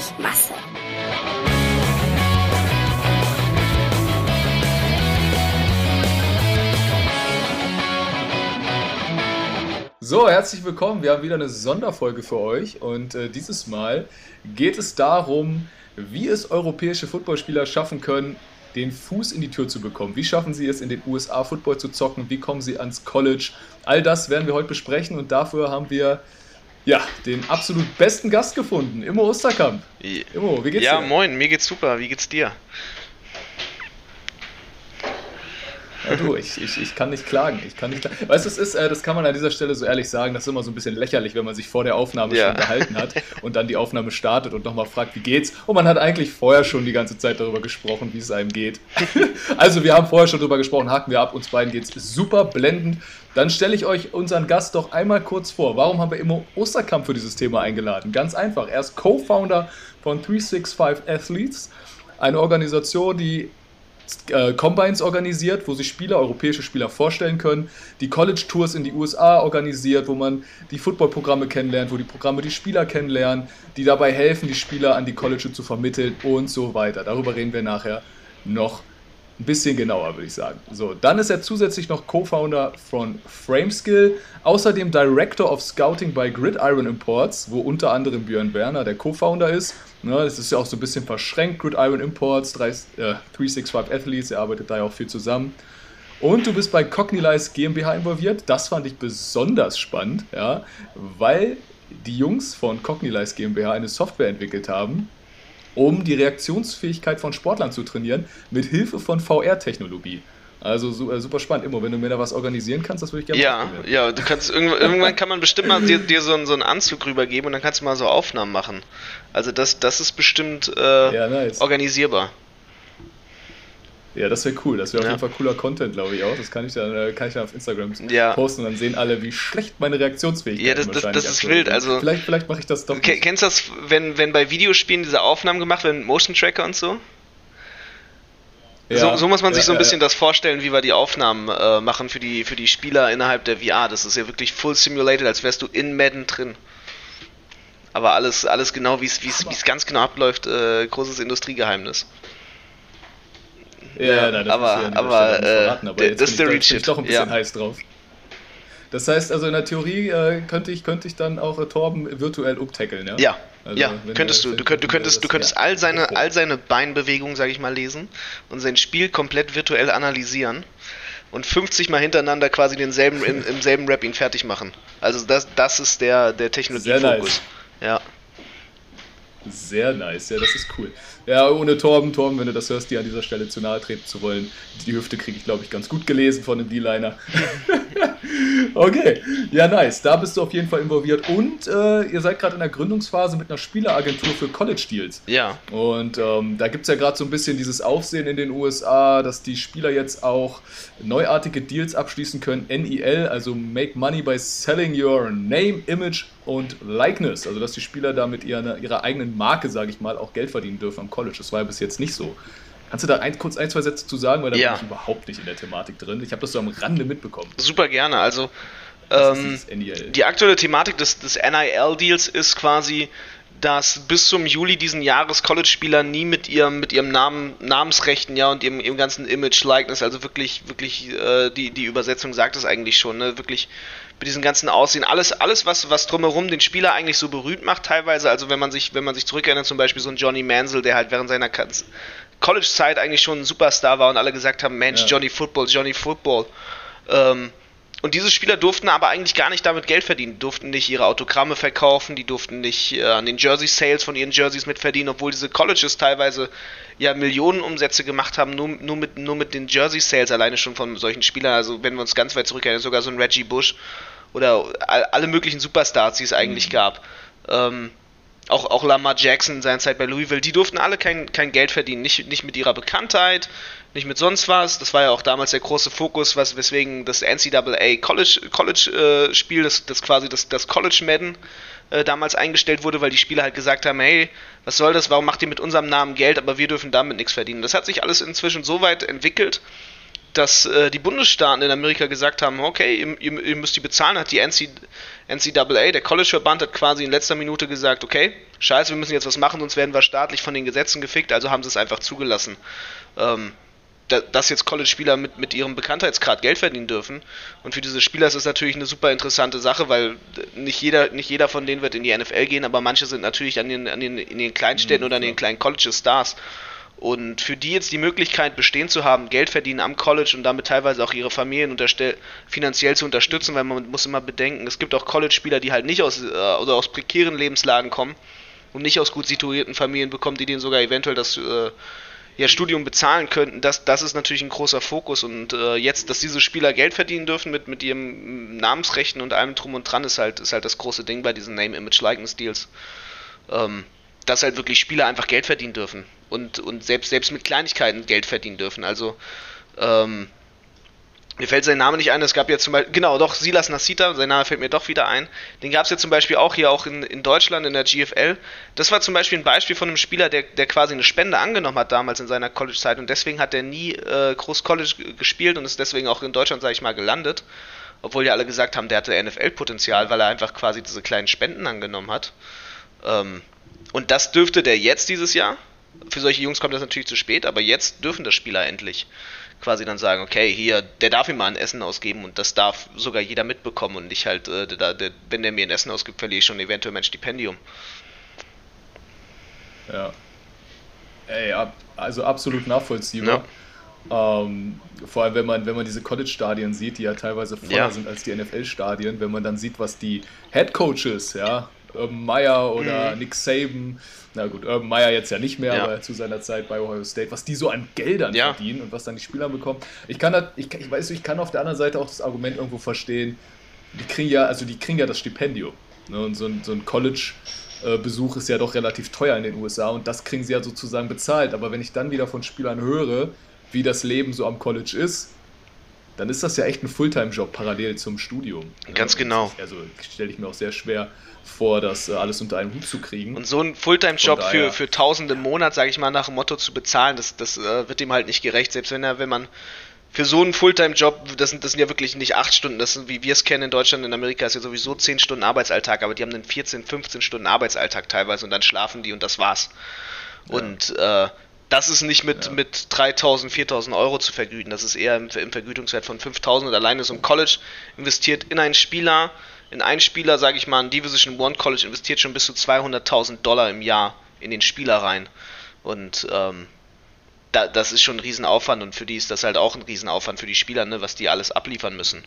Masse. So, herzlich willkommen. Wir haben wieder eine Sonderfolge für euch und dieses Mal geht es darum, wie es europäische Footballspieler schaffen können, den Fuß in die Tür zu bekommen. Wie schaffen sie es, in den USA Football zu zocken? Wie kommen sie ans College? All das werden wir heute besprechen und dafür haben wir den absolut besten Gast gefunden, Immo Osterkamp. Immo, wie geht's dir? Ja, moin, mir geht's super. Wie geht's dir? Ja, du, ich kann nicht klagen. Weißt du, das kann man an dieser Stelle so ehrlich sagen, das ist immer so ein bisschen lächerlich, wenn man sich vor der Aufnahme schon unterhalten hat und dann die Aufnahme startet und nochmal fragt, wie geht's? Und man hat eigentlich vorher schon die ganze Zeit darüber gesprochen, wie es einem geht. Also wir haben vorher schon darüber gesprochen, haken wir ab, uns beiden geht's super blendend. Dann stelle ich euch unseren Gast doch einmal kurz vor. Warum haben wir Immo Osterkamp für dieses Thema eingeladen? Ganz einfach, er ist Co-Founder von 365 Athletes, eine Organisation, die Combines organisiert, wo sich europäische Spieler vorstellen können, die College-Tours in die USA organisiert, wo man die Football-Programme kennenlernt, wo die Programme die Spieler kennenlernen, die dabei helfen, die Spieler an die College zu vermitteln und so weiter. Darüber reden wir nachher noch ein bisschen genauer, würde ich sagen. So, dann ist er zusätzlich noch Co-Founder von Frameskill, außerdem Director of Scouting bei Gridiron Imports, wo unter anderem Björn Werner der Co-Founder ist. Das ist ja auch so ein bisschen verschränkt, Gridiron Imports, 365 Athletes, er arbeitet da ja auch viel zusammen. Und du bist bei Cognilize GmbH involviert, das fand ich besonders spannend, ja, weil die Jungs von Cognilize GmbH eine Software entwickelt haben, um die Reaktionsfähigkeit von Sportlern zu trainieren, mit Hilfe von VR-Technologie. Also super spannend. Immo, wenn du mir da was organisieren kannst, das würde ich gerne machen. Ja, du kannst irgendwann kann man bestimmt mal dir so einen Anzug rübergeben und dann kannst du mal so Aufnahmen machen. Also das ist bestimmt nice. Organisierbar. Ja, das wäre cool. Das wäre auf jeden Fall cooler Content, glaube ich auch. Das kann ich dann auf Instagram posten und dann sehen alle, wie schlecht meine Reaktionsfähigkeit ist. Ja, das ist wild. Also vielleicht mache ich das doch. Kennst du das, wenn bei Videospielen diese Aufnahmen gemacht werden mit Motion Tracker und so? Ja, so muss man sich so ein bisschen das vorstellen, wie wir die Aufnahmen machen für die Spieler innerhalb der VR. Das ist ja wirklich full simulated, als wärst du in Madden drin. Aber alles genau, wie es ganz genau abläuft, großes Industriegeheimnis. Ja, das das ist der Reach. Ich bin doch ein bisschen heiß drauf. Das heißt also in der Theorie könnte ich dann auch Torben virtuell umtackeln, ja? Ja. Also, ja, könntest du. Du könntest all seine Beinbewegungen, sage ich mal, lesen und sein Spiel komplett virtuell analysieren und 50 Mal hintereinander quasi im selben Rap ihn fertig machen. Also das ist der Technologiefokus. Nice. Ja. Sehr nice, ja, das ist cool. Ja, ohne Torben, wenn du das hörst, dir an dieser Stelle zu nahe treten zu wollen. Die Hüfte kriege ich, glaube ich, ganz gut gelesen von dem D-Liner. Okay, ja, nice. Da bist du auf jeden Fall involviert. Und ihr seid gerade in der Gründungsphase mit einer Spieleragentur für College-Deals. Ja. Und da gibt es ja gerade so ein bisschen dieses Aufsehen in den USA, dass die Spieler jetzt auch neuartige Deals abschließen können. NEL, also Make Money by Selling Your Name, Image und Likeness. Also dass die Spieler da mit ihrer eigenen Marke, sage ich mal, auch Geld verdienen dürfen am College. Das war ja bis jetzt nicht so. Kannst du da kurz ein, zwei Sätze zu sagen, weil da bin ich überhaupt nicht in der Thematik drin. Ich habe das so am Rande mitbekommen. Super gerne. Also die aktuelle Thematik des NIL-Deals ist quasi, dass bis zum Juli diesen Jahres College-Spieler nie mit ihrem Namensrechten und ihrem ganzen Image, Likeness, also wirklich die Übersetzung sagt es eigentlich schon, ne? Wirklich mit diesem ganzen Aussehen, alles was drumherum den Spieler eigentlich so berühmt macht teilweise, also wenn man sich zurückerinnert, zum Beispiel so ein Johnny Manziel, der halt während seiner College-Zeit eigentlich schon ein Superstar war und alle gesagt haben, Mensch, Johnny Football. Und diese Spieler durften aber eigentlich gar nicht damit Geld verdienen, die durften nicht ihre Autogramme verkaufen, die durften nicht an den Jersey-Sales von ihren Jerseys mitverdienen, obwohl diese Colleges teilweise Millionenumsätze gemacht haben, nur mit den Jersey-Sales alleine schon von solchen Spielern. Also wenn wir uns ganz weit zurückerinnern, sogar so ein Reggie Bush oder alle möglichen Superstars, die es eigentlich gab. Auch Lamar Jackson in seiner Zeit bei Louisville, die durften alle kein Geld verdienen, nicht mit ihrer Bekanntheit, nicht mit sonst was. Das war ja auch damals der große Fokus, weswegen das NCAA College Spiel, das quasi das College Madden damals eingestellt wurde, weil die Spieler halt gesagt haben, hey, was soll das, warum macht ihr mit unserem Namen Geld, aber wir dürfen damit nichts verdienen. Das hat sich alles inzwischen so weit entwickelt, dass die Bundesstaaten in Amerika gesagt haben, okay, ihr müsst die bezahlen, hat die NCAA, der College-Verband, hat quasi in letzter Minute gesagt, okay, scheiße, wir müssen jetzt was machen, sonst werden wir staatlich von den Gesetzen gefickt, also haben sie es einfach zugelassen. Dass jetzt College-Spieler mit ihrem Bekanntheitsgrad Geld verdienen dürfen. Und für diese Spieler ist es natürlich eine super interessante Sache, weil nicht jeder von denen wird in die NFL gehen, aber manche sind natürlich in den Kleinstädten oder an den kleinen Colleges Stars. Und für die jetzt die Möglichkeit bestehen zu haben, Geld verdienen am College und damit teilweise auch ihre Familien finanziell zu unterstützen, weil man muss immer bedenken, es gibt auch College-Spieler, die halt nicht aus prekären Lebenslagen kommen und nicht aus gut situierten Familien bekommen, die denen sogar eventuell das Studium bezahlen könnten. Das ist natürlich ein großer Fokus. Und jetzt, dass diese Spieler Geld verdienen dürfen mit ihrem Namensrechten und allem drum und dran, ist halt das große Ding bei diesen Name-Image-Likeness-Deals. Dass halt wirklich Spieler einfach Geld verdienen dürfen und selbst mit Kleinigkeiten Geld verdienen dürfen. Also mir fällt sein Name nicht ein, es gab ja zum Beispiel, genau, doch, Silas Nasita, sein Name fällt mir doch wieder ein. Den gab es ja zum Beispiel auch hier in Deutschland, in der GFL. Das war zum Beispiel ein Beispiel von einem Spieler, der quasi eine Spende angenommen hat damals in seiner College-Zeit und deswegen hat er nie groß College gespielt und ist deswegen auch in Deutschland, sage ich mal, gelandet. Obwohl ja alle gesagt haben, der hatte NFL-Potenzial, weil er einfach quasi diese kleinen Spenden angenommen hat. Und das dürfte der jetzt dieses Jahr. Für solche Jungs kommt das natürlich zu spät, aber jetzt dürfen das Spieler endlich quasi dann sagen, okay, hier, der darf ihm mal ein Essen ausgeben und das darf sogar jeder mitbekommen und nicht halt, wenn der mir ein Essen ausgibt, verliere ich schon eventuell mein Stipendium. Ja. Ey, also absolut nachvollziehbar. Ja. Vor allem, wenn man diese College-Stadien sieht, die ja teilweise voller sind als die NFL-Stadien, wenn man dann sieht, was die Head-Coaches, ja, Urban Meyer oder Nick Saban, na gut, Urban Meyer jetzt ja nicht mehr, aber zu seiner Zeit bei Ohio State, was die so an Geldern verdienen und was dann die Spieler bekommen. Ich kann auf der anderen Seite auch das Argument irgendwo verstehen, die kriegen ja das Stipendium. Ne? Und so ein College-Besuch ist ja doch relativ teuer in den USA und das kriegen sie ja sozusagen bezahlt. Aber wenn ich dann wieder von Spielern höre, wie das Leben so am College ist, dann ist das ja echt ein Fulltime-Job parallel zum Studium. Ganz genau. Also stelle ich mir auch sehr schwer vor, das alles unter einen Hut zu kriegen. Und so einen Fulltime-Job für Tausende im Monat, sage ich mal, nach dem Motto zu bezahlen, das wird ihm halt nicht gerecht. Selbst wenn man für so einen Fulltime-Job, das sind ja wirklich nicht 8 Stunden, das sind, wie wir es kennen in Deutschland, in Amerika ist ja sowieso 10 Stunden Arbeitsalltag, aber die haben einen 14, 15 Stunden Arbeitsalltag teilweise und dann schlafen die und das war's. Ja. Und das ist nicht mit 3.000, 4.000 Euro zu vergüten, das ist eher im Vergütungswert von 5.000 und alleine so ein College investiert in einen Spieler, sage ich mal, ein Division I College investiert schon bis zu $200.000 im Jahr in den Spieler rein. Und das ist schon ein Riesenaufwand und für die ist das halt auch ein Riesenaufwand für die Spieler, ne, was die alles abliefern müssen.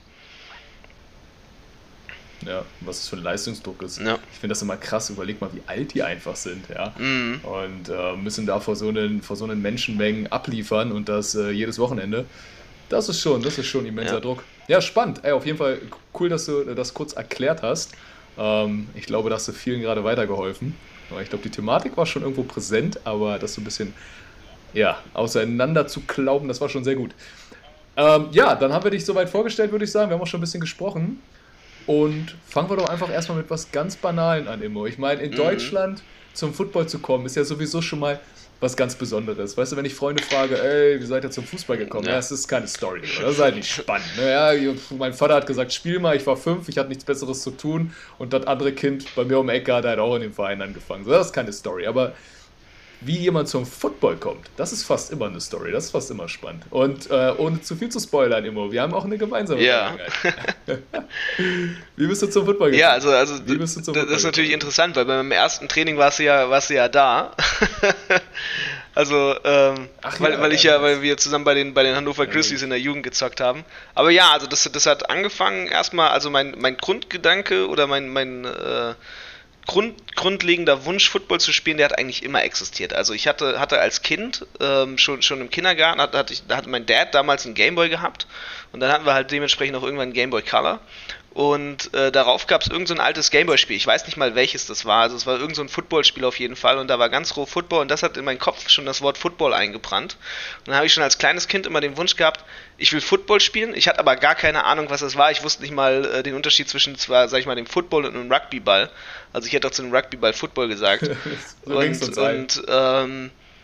Ja, was es für ein Leistungsdruck ist. Ja. Ich finde das immer krass, überleg mal, wie alt die einfach sind, ja. Und müssen da vor so einen Menschenmengen abliefern und das jedes Wochenende. Das ist schon immenser Druck. Ja, spannend. Ey, auf jeden Fall cool, dass du das kurz erklärt hast. Ich glaube, da hast du vielen gerade weitergeholfen. Ich glaube, die Thematik war schon irgendwo präsent, aber das so ein bisschen auseinander zu klauben, das war schon sehr gut. Dann haben wir dich soweit vorgestellt, würde ich sagen. Wir haben auch schon ein bisschen gesprochen. Und fangen wir doch einfach erstmal mit was ganz Banalen an, Immo. Ich meine, in Deutschland zum Football zu kommen, ist ja sowieso schon mal was ganz Besonderes. Weißt du, wenn ich Freunde frage, ey, wie seid ihr zum Fußball gekommen? Ja, das ist keine Story, oder? Das ist halt nicht spannend. Ne? Ja, mein Vater hat gesagt, spiel mal, ich war 5, ich hatte nichts Besseres zu tun und das andere Kind bei mir um die Ecke hat halt auch in dem Verein angefangen. So, das ist keine Story, aber wie jemand zum Football kommt, das ist fast immer eine Story, das ist fast immer spannend. Und ohne zu viel zu spoilern, Immo, wir haben auch eine gemeinsame Vergangenheit. Wie bist du zum Football gekommen? Ja, also das ist natürlich interessant, weil beim ersten Training warst du ja da. Also, weil wir zusammen bei den Hannover Grizzlies in der Jugend gezockt haben. Aber ja, also das hat angefangen erstmal, also mein Grundgedanke oder mein grundlegender Wunsch, Football zu spielen, der hat eigentlich immer existiert. Also ich hatte als Kind, schon im Kindergarten, hatte mein Dad damals einen Gameboy gehabt und dann hatten wir halt dementsprechend auch irgendwann einen Gameboy Color und darauf gab es irgend so ein altes Gameboy-Spiel, ich weiß nicht mal welches das war, also es war irgend so ein Footballspiel auf jeden Fall und da war ganz roh Football und das hat in meinen Kopf schon das Wort Football eingebrannt und dann habe ich schon als kleines Kind immer den Wunsch gehabt, ich will Football spielen, ich hatte aber gar keine Ahnung, was das war, ich wusste nicht mal den Unterschied zwischen, sag ich mal, dem Football und einem Rugbyball, also ich hätte auch zu einem Rugbyball Football gesagt.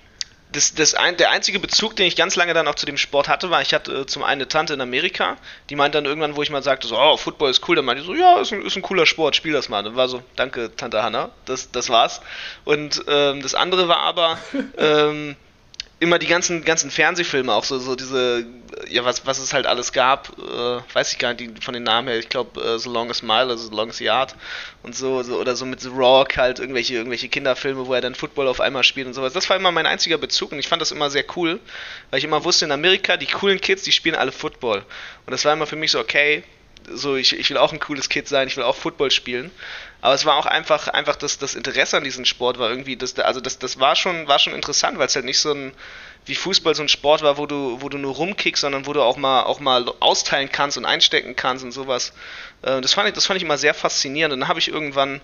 Der einzige Bezug, den ich ganz lange dann auch zu dem Sport hatte, war, ich hatte zum einen eine Tante in Amerika, die meinte dann irgendwann, wo ich mal sagte, so, oh, Football ist cool, dann meinte die so, ja, ist ein cooler Sport, spiel das mal. Dann war so, danke, Tante Hanna, das war's. Und das andere war aber immer die ganzen Fernsehfilme, auch so diese, ja, was es halt alles gab, weiß ich gar nicht von den Namen her, ich glaube The Longest Mile, also The Longest Yard und so, oder so mit The Rock halt irgendwelche Kinderfilme, wo er dann Football auf einmal spielt und sowas. Das war immer mein einziger Bezug und ich fand das immer sehr cool, weil ich immer wusste, in Amerika, die coolen Kids, die spielen alle Football. Und das war immer für mich so, okay, so ich will auch ein cooles Kid sein, ich will auch Football spielen. Aber es war auch einfach das Interesse an diesem Sport war irgendwie, das war schon interessant, weil es halt nicht so ein, wie Fußball so ein Sport war, wo du nur rumkickst, sondern wo du auch mal austeilen kannst und einstecken kannst und sowas. Das fand ich immer sehr faszinierend. Und dann habe ich irgendwann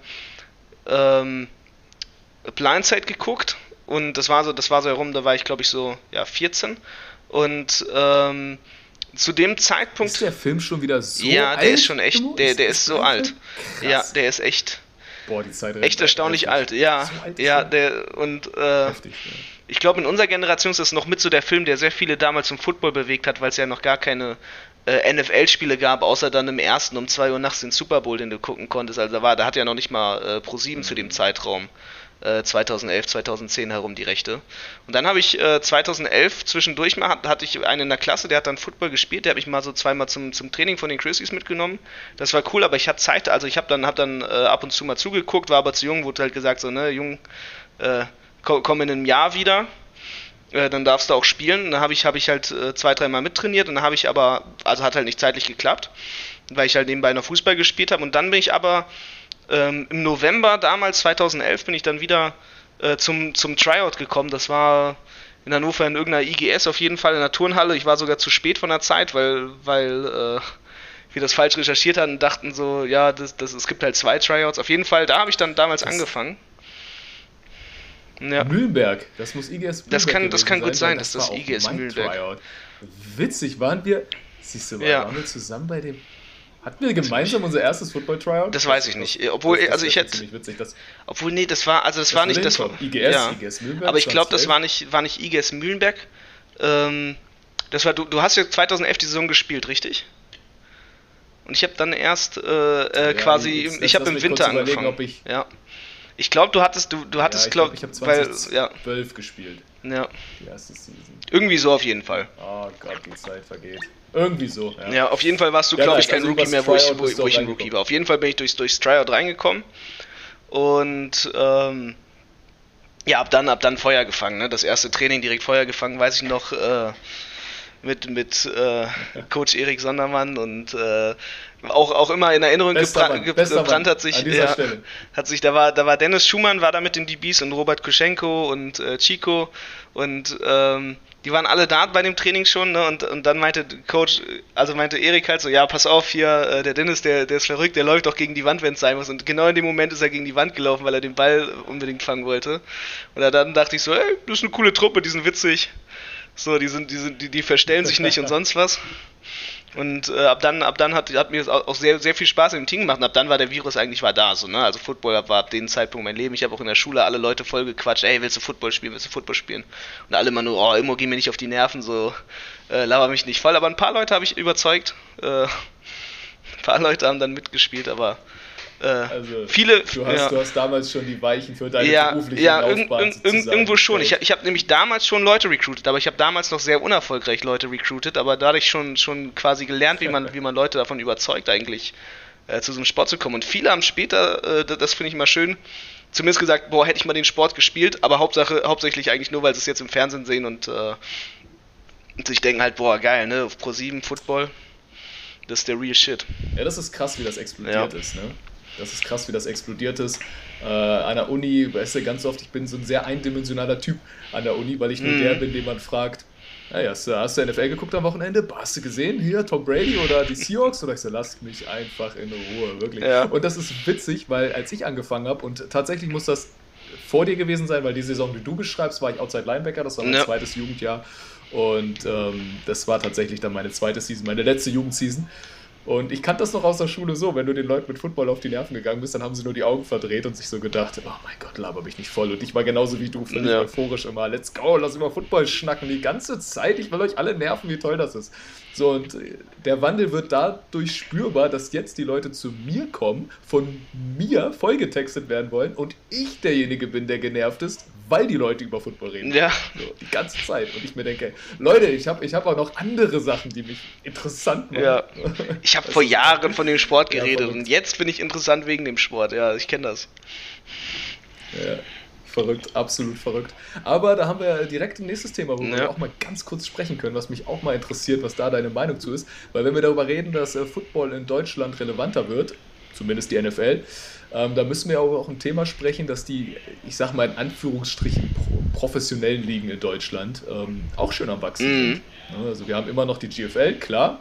Blindside geguckt und das war so herum, da war ich glaube ich so, ja, 14 und zu dem Zeitpunkt... Ist der Film schon wieder so alt? Ja, der ist schon echt, der ist so alt. Krass. Ja, der ist echt... Boah, die Zeit echt erstaunlich alt, ja. So alt ja, der und heftig, ja. Ich glaube, in unserer Generation ist das noch mit so der Film, der sehr viele damals zum Football bewegt hat, weil es ja noch gar keine NFL-Spiele gab, außer dann im ersten um 2 Uhr nachts den Super Bowl, den du gucken konntest. Also da hat ja noch nicht mal Pro7 zu dem Zeitraum 2011, 2010 herum die Rechte. Und dann habe ich 2011 zwischendurch mal, hatte ich einen in der Klasse, der hat dann Football gespielt, der habe ich mal so zweimal zum Training von den Christies mitgenommen. Das war cool, aber ich hatte Zeit, also ich hab dann ab und zu mal zugeguckt, war aber zu jung, wurde halt gesagt so, ne, Jung, komm in einem Jahr wieder, dann darfst du auch spielen. Und dann habe ich halt 2-3 Mal mittrainiert und dann habe ich aber, also hat halt nicht zeitlich geklappt, weil ich halt nebenbei noch Fußball gespielt habe und dann bin ich aber im November damals, 2011, bin ich dann wieder zum Tryout gekommen. Das war in Hannover in irgendeiner IGS, auf jeden Fall in der Turnhalle. Ich war sogar zu spät von der Zeit, weil wir das falsch recherchiert hatten und dachten so, ja, es gibt halt 2 Tryouts. Auf jeden Fall, da habe ich dann damals angefangen. Ja. Mühlenberg, das muss IGS Mühlenberg das kann gut sein, dass das IGS Mühlenberg. Tryout. Witzig, waren wir zusammen bei dem... Hatten wir gemeinsam unser erstes Football-Tryout? Das weiß ich nicht. Obwohl, also ich hätte... Obwohl, nee, das war nicht das... IGS Mühlenberg. Aber ich glaube, das war nicht IGS Mühlenberg. Das war, du hast ja 2011 die Saison gespielt, richtig? Und ich habe dann erst quasi... Ich habe im Winter angefangen. Ich glaube, du hattest, ich glaube, ich habe 2012 gespielt. Ja. Die erste Season. Irgendwie so auf jeden Fall. Oh Gott, die Zeit vergeht. Irgendwie so, ja. Ja, auf jeden Fall warst du, glaube ich, kein Rookie mehr, wo ich ein Rookie war. Auf jeden Fall bin ich durchs Tryout reingekommen und ja, ab dann Feuer gefangen, ne? Das erste Training direkt Feuer gefangen, weiß ich noch, mit Coach Erik Sondermann und auch immer in Erinnerung gebrannt hat sich, da war Dennis Schumann, war da mit den DBs und Robert Kuschenko und Chico und die waren alle da bei dem Training schon, ne? Und dann meinte Erik halt so, ja, pass auf hier, der Dennis, der ist verrückt, der läuft auch gegen die Wand, wenn es sein muss. Und genau in dem Moment ist er gegen die Wand gelaufen, weil er den Ball unbedingt fangen wollte. Und dann dachte ich so, ey, das ist eine coole Truppe, die sind witzig. So, die verstellen sich nicht und sonst was. Und ab dann hat mir auch sehr, sehr viel Spaß im Team gemacht. Und ab dann war der Virus eigentlich da. So, ne? Also Football war ab dem Zeitpunkt mein Leben. Ich habe auch in der Schule alle Leute voll gequatscht. Ey, willst du Football spielen? Und alle immer nur, oh, Immo, geh mir nicht auf die Nerven. So, laber mich nicht voll. Aber ein paar Leute habe ich überzeugt. Ein paar Leute haben dann mitgespielt, aber also, viele... Du hast damals schon die Weichen für deine berufliche Laufbahn irgendwo schon. Ich habe nämlich damals schon Leute recruited, aber ich habe damals noch sehr unerfolgreich Leute recruited, aber dadurch schon quasi gelernt, wie man Leute davon überzeugt, eigentlich zu so einem Sport zu kommen. Und viele haben später, das finde ich immer schön, zumindest gesagt, boah, hätte ich mal den Sport gespielt, aber hauptsächlich eigentlich nur, weil sie es jetzt im Fernsehen sehen und sich denken halt, boah, geil, ne, auf Pro7 Football, das ist der real shit. Ja, das ist krass, wie das explodiert ist, ne? Das ist krass, wie das explodiert ist. An der Uni, weißt du, ganz oft, ich bin so ein sehr eindimensionaler Typ an der Uni, weil ich nur der bin, den man fragt, hey, hast du NFL geguckt am Wochenende? Hast du gesehen, hier, Tom Brady oder die Seahawks? Oder ich so, lass mich einfach in Ruhe, wirklich. Ja. Und das ist witzig, weil als ich angefangen habe, und tatsächlich muss das vor dir gewesen sein, weil die Saison, die du beschreibst, war ich Outside Linebacker, das war mein zweites Jugendjahr. Und das war tatsächlich dann meine zweite Season, meine letzte Jugendseason. Und ich kannte das noch aus der Schule so, wenn du den Leuten mit Football auf die Nerven gegangen bist, dann haben sie nur die Augen verdreht und sich so gedacht, oh mein Gott, laber mich nicht voll. Und ich war genauso wie du, völlig euphorisch immer, let's go, lass über Football schnacken, die ganze Zeit, ich will euch alle nerven, wie toll das ist. So, und der Wandel wird dadurch spürbar, dass jetzt die Leute zu mir kommen, von mir vollgetextet werden wollen und ich derjenige bin, der genervt ist, weil die Leute über Football reden. Ja. So, die ganze Zeit. Und ich mir denke, Leute, ich hab auch noch andere Sachen, die mich interessant machen. Ja. Ich habe vor Jahren von dem Sport geredet und jetzt bin ich interessant wegen dem Sport. Ja, ich kenne das. Ja. Verrückt, absolut verrückt. Aber da haben wir direkt ein nächstes Thema, wo wir auch mal ganz kurz sprechen können, was mich auch mal interessiert, was da deine Meinung zu ist. Weil wenn wir darüber reden, dass Football in Deutschland relevanter wird, zumindest die NFL, da müssen wir auch ein Thema sprechen, dass die, ich sag mal in Anführungsstrichen, professionellen Ligen in Deutschland auch schön am Wachsen sind. Also wir haben immer noch die GFL, klar,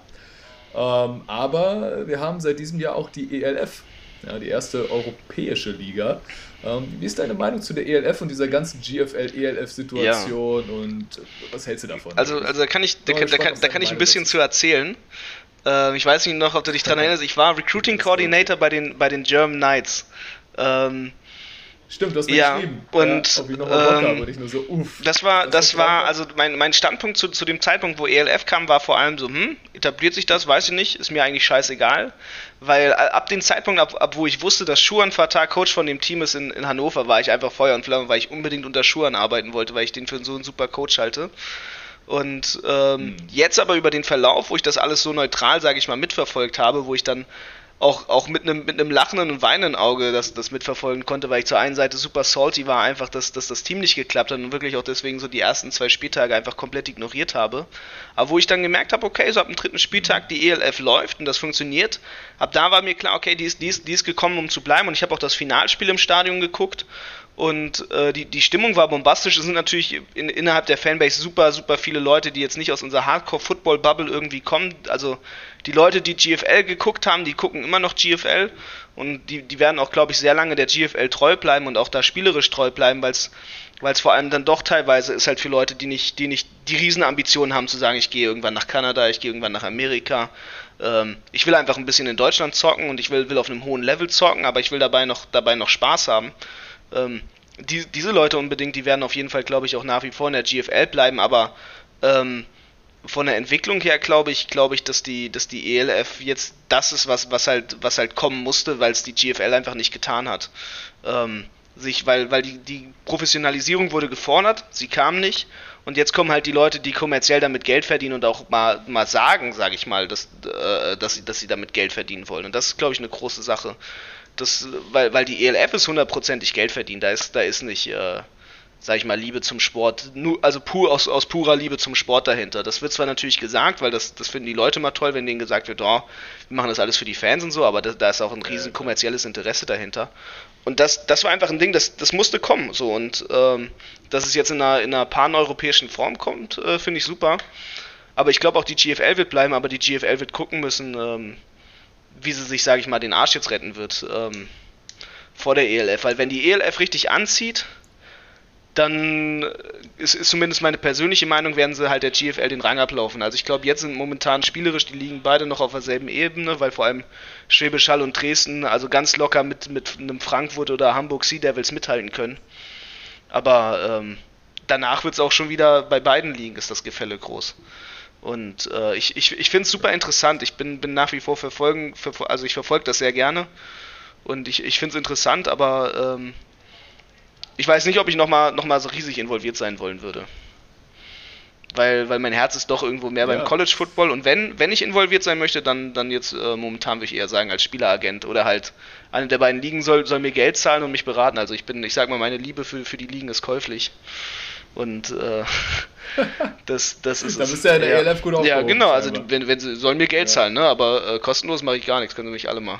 aber wir haben seit diesem Jahr auch die ELF, ja, die erste europäische Liga. Wie ist deine Meinung zu der ELF und dieser ganzen GFL-ELF-Situation und was hältst du davon? Also da kann ich ein bisschen zu erzählen. Ich weiß nicht noch, ob du dich daran erinnerst, ich war Recruiting Coordinator bei den German Knights. Stimmt, du hast mir geschrieben. Und ob ich noch mal Bock habe, und ich nur so, das war also mein Standpunkt zu dem Zeitpunkt, wo ELF kam, war vor allem so, etabliert sich das, weiß ich nicht, ist mir eigentlich scheißegal, weil ab dem Zeitpunkt, ab wo ich wusste, dass Schuhan Fatah Coach von dem Team ist in Hannover, war ich einfach Feuer und Flamme, weil ich unbedingt unter Schuhan arbeiten wollte, weil ich den für so einen super Coach halte. Und jetzt aber über den Verlauf, wo ich das alles so neutral, sage ich mal, mitverfolgt habe, wo ich dann auch mit einem lachenden und weinenden Auge das mitverfolgen konnte, weil ich zur einen Seite super salty war, einfach, dass das Team nicht geklappt hat und wirklich auch deswegen so die ersten 2 Spieltage einfach komplett ignoriert habe. Aber wo ich dann gemerkt habe, okay, so ab dem 3. Spieltag die ELF läuft und das funktioniert, ab da war mir klar, okay, die ist gekommen, um zu bleiben, und ich habe auch das Finalspiel im Stadion geguckt. Und die Stimmung war bombastisch. Es sind natürlich innerhalb der Fanbase super, super viele Leute, die jetzt nicht aus unserer Hardcore-Football-Bubble irgendwie kommen. Also die Leute, die GFL geguckt haben, die gucken immer noch GFL. Und die werden auch, glaube ich, sehr lange der GFL treu bleiben und auch da spielerisch treu bleiben, weil es vor allem dann doch teilweise ist halt für Leute, die nicht die Riesenambitionen haben zu sagen, ich gehe irgendwann nach Kanada, ich gehe irgendwann nach Amerika. Ich will einfach ein bisschen in Deutschland zocken und ich will auf einem hohen Level zocken, aber ich will dabei noch Spaß haben. Diese Leute unbedingt, die werden auf jeden Fall, glaube ich, auch nach wie vor in der GFL bleiben, aber von der Entwicklung her glaube ich, dass die ELF jetzt das ist, was halt kommen musste, weil es die GFL einfach nicht getan hat. Weil die Professionalisierung wurde gefordert, sie kam nicht, und jetzt kommen halt die Leute, die kommerziell damit Geld verdienen und auch mal sagen, sage ich mal, dass sie damit Geld verdienen wollen. Und das ist, glaube ich, eine große Sache. Weil die ELF ist 100%ig Geld verdient, da ist nicht, sag ich mal, Liebe zum Sport, also aus purer Liebe zum Sport dahinter. Das wird zwar natürlich gesagt, weil das finden die Leute mal toll, wenn denen gesagt wird, wir machen das alles für die Fans und so, aber da ist auch ein riesen kommerzielles Interesse dahinter. Und das war einfach ein Ding, das musste kommen, so, und dass es jetzt in einer paneuropäischen Form kommt, finde ich super. Aber ich glaube auch, die GFL wird bleiben, aber die GFL wird gucken müssen, wie sie sich, sage ich mal, den Arsch jetzt retten wird vor der ELF. Weil wenn die ELF richtig anzieht, dann ist zumindest meine persönliche Meinung, werden sie halt der GFL den Rang ablaufen. Also ich glaube, jetzt sind momentan spielerisch, die liegen beide noch auf derselben Ebene, weil vor allem Schwäbisch Hall und Dresden also ganz locker mit einem Frankfurt oder Hamburg Sea Devils mithalten können. Aber danach wird es auch schon wieder bei beiden Ligen, ist das Gefälle groß. Und ich finde es super interessant. Ich bin nach wie vor also ich verfolge das sehr gerne und ich finde es interessant, aber ich weiß nicht, ob ich noch mal so riesig involviert sein wollen würde. Weil mein Herz ist doch irgendwo mehr beim College Football, und wenn ich involviert sein möchte, dann jetzt momentan würde ich eher sagen als Spieleragent oder halt eine der beiden Ligen soll mir Geld zahlen und mich beraten. Also ich sag mal, meine Liebe für die Ligen ist käuflich. Und das ist. Da bist du ja in der ELF gut aufgehoben. Ja, genau, also wenn sie sollen mir Geld zahlen, ne? Aber kostenlos mache ich gar nichts, können sie mich alle mal.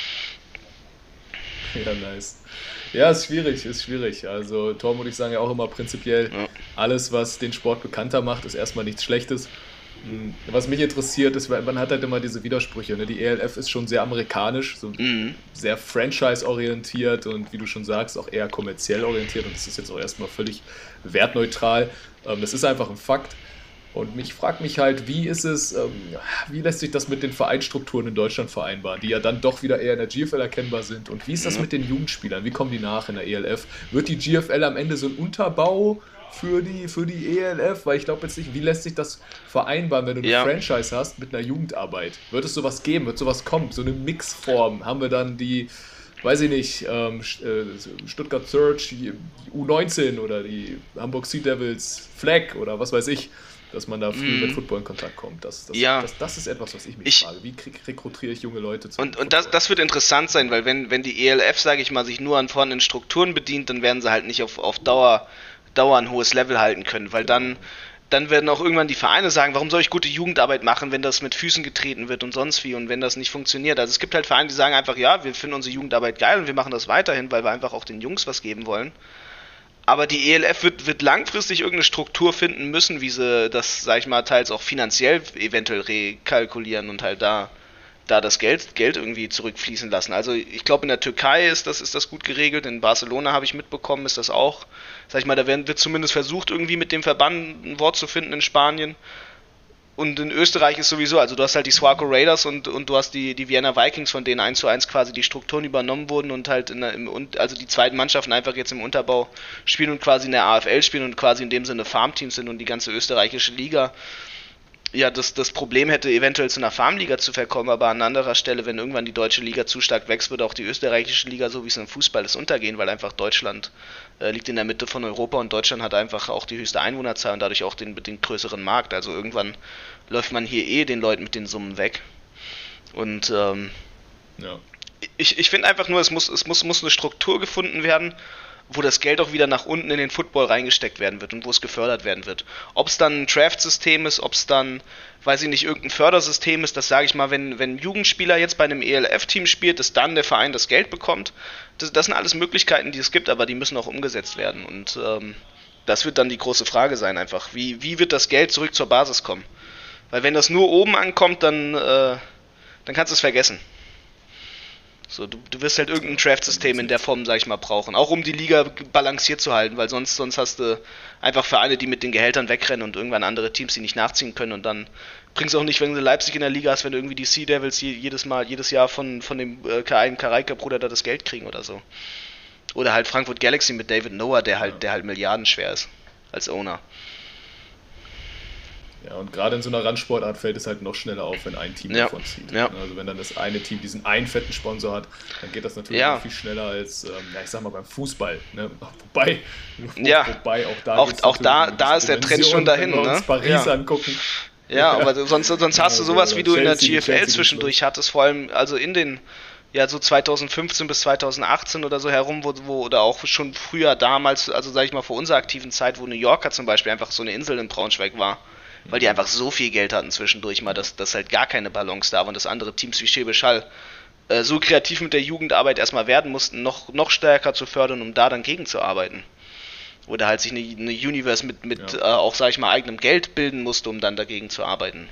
Ja, nice. Ja, ist schwierig. Also Tormund, ich sage ja auch immer prinzipiell, alles, was den Sport bekannter macht, ist erstmal nichts Schlechtes. Was mich interessiert ist, man hat halt immer diese Widersprüche. Ne? Die ELF ist schon sehr amerikanisch, so sehr franchise-orientiert und wie du schon sagst, auch eher kommerziell orientiert, und das ist jetzt auch erstmal völlig wertneutral. Das ist einfach ein Fakt. Und ich frage mich halt, wie lässt sich das mit den Vereinsstrukturen in Deutschland vereinbaren, die ja dann doch wieder eher in der GFL erkennbar sind? Und wie ist das mit den Jugendspielern? Wie kommen die nach in der ELF? Wird die GFL am Ende so ein Unterbau für die ELF? Weil ich glaube jetzt nicht, wie lässt sich das vereinbaren, wenn du eine Franchise hast mit einer Jugendarbeit? Wird es sowas geben? Wird sowas kommen? So eine Mixform? Haben wir dann die, weiß ich nicht, Stuttgart Surge, die U19 oder die Hamburg Sea Devils Flag oder was weiß ich, dass man da früh mit Football in Kontakt kommt. Das ist etwas, was ich mich frage. Wie rekrutiere ich junge Leute zu Und das wird interessant sein, weil wenn die ELF, sage ich mal, sich nur an vorhandenen Strukturen bedient, dann werden sie halt nicht auf Dauer ein hohes Level halten können, weil dann werden auch irgendwann die Vereine sagen, warum soll ich gute Jugendarbeit machen, wenn das mit Füßen getreten wird und sonst wie und wenn das nicht funktioniert. Also es gibt halt Vereine, die sagen einfach, ja, wir finden unsere Jugendarbeit geil und wir machen das weiterhin, weil wir einfach auch den Jungs was geben wollen. Aber die ELF wird langfristig irgendeine Struktur finden müssen, wie sie das, sag ich mal, teils auch finanziell eventuell rekalkulieren und halt da das Geld irgendwie zurückfließen lassen. Also ich glaube, in der Türkei ist das gut geregelt, in Barcelona habe ich mitbekommen, ist das auch. Sag ich mal, da wird zumindest versucht, irgendwie mit dem Verband ein Wort zu finden in Spanien. Und in Österreich ist sowieso, also du hast halt die Swarco Raiders und du hast die Vienna Vikings, von denen 1:1 quasi die Strukturen übernommen wurden und halt also die zweiten Mannschaften einfach jetzt im Unterbau spielen und quasi in der AFL spielen und quasi in dem Sinne Farmteams sind und die ganze österreichische Liga ja das Problem hätte, eventuell zu einer Farmliga zu verkommen, aber an anderer Stelle, wenn irgendwann die deutsche Liga zu stark wächst, wird auch die österreichische Liga, so wie es im Fußball ist, untergehen, weil einfach Deutschland liegt in der Mitte von Europa und Deutschland hat einfach auch die höchste Einwohnerzahl und dadurch auch den bedingt größeren Markt. Also irgendwann läuft man hier den Leuten mit den Summen weg. Und ich finde einfach nur, es muss eine Struktur gefunden werden, wo das Geld auch wieder nach unten in den Football reingesteckt werden wird und wo es gefördert werden wird. Ob es dann ein Draft-System ist, ob es dann, weiß ich nicht, irgendein Fördersystem ist, das sage ich mal, wenn ein Jugendspieler jetzt bei einem ELF-Team spielt, dass dann der Verein das Geld bekommt. Das sind alles Möglichkeiten, die es gibt, aber die müssen auch umgesetzt werden. Und das wird dann die große Frage sein einfach. Wie wird das Geld zurück zur Basis kommen? Weil wenn das nur oben ankommt, dann kannst du es vergessen. So, du wirst halt irgendein Draft-System in der Form, sag ich mal, brauchen. Auch um die Liga balanciert zu halten, weil sonst hast du einfach Vereine, die mit den Gehältern wegrennen und irgendwann andere Teams, die nicht nachziehen können. Und dann bringst du auch nicht, wenn du Leipzig in der Liga hast, wenn du irgendwie die Sea Devils jedes Jahr von dem Karaika-Bruder da das Geld kriegen oder so. Oder halt Frankfurt Galaxy mit David Noah, der halt milliardenschwer ist als Owner. Ja, und gerade in so einer Randsportart fällt es halt noch schneller auf, wenn ein Team davon zieht. Ja. Also wenn dann das eine Team diesen einen fetten Sponsor hat, dann geht das natürlich noch viel schneller als, ich sag mal, beim Fußball. Ne? Wobei auch da ist der Trend schon dahin. Wenn wir uns Paris angucken. Ja, aber sonst hast du sowas, wie du in der GFL zwischendurch hattest, vor allem also in den so 2015 bis 2018 oder so herum, wo oder auch schon früher damals, also sag ich mal vor unserer aktiven Zeit, wo New Yorker zum Beispiel einfach so eine Insel in Braunschweig war. Weil die einfach so viel Geld hatten zwischendurch mal, dass halt gar keine Balance da war und dass andere Teams wie Schwäbisch Hall so kreativ mit der Jugendarbeit erstmal werden mussten, noch stärker zu fördern, um da dann gegenzuarbeiten. Oder halt sich eine Universe mit auch, sag ich mal, eigenem Geld bilden musste, um dann dagegen zu arbeiten.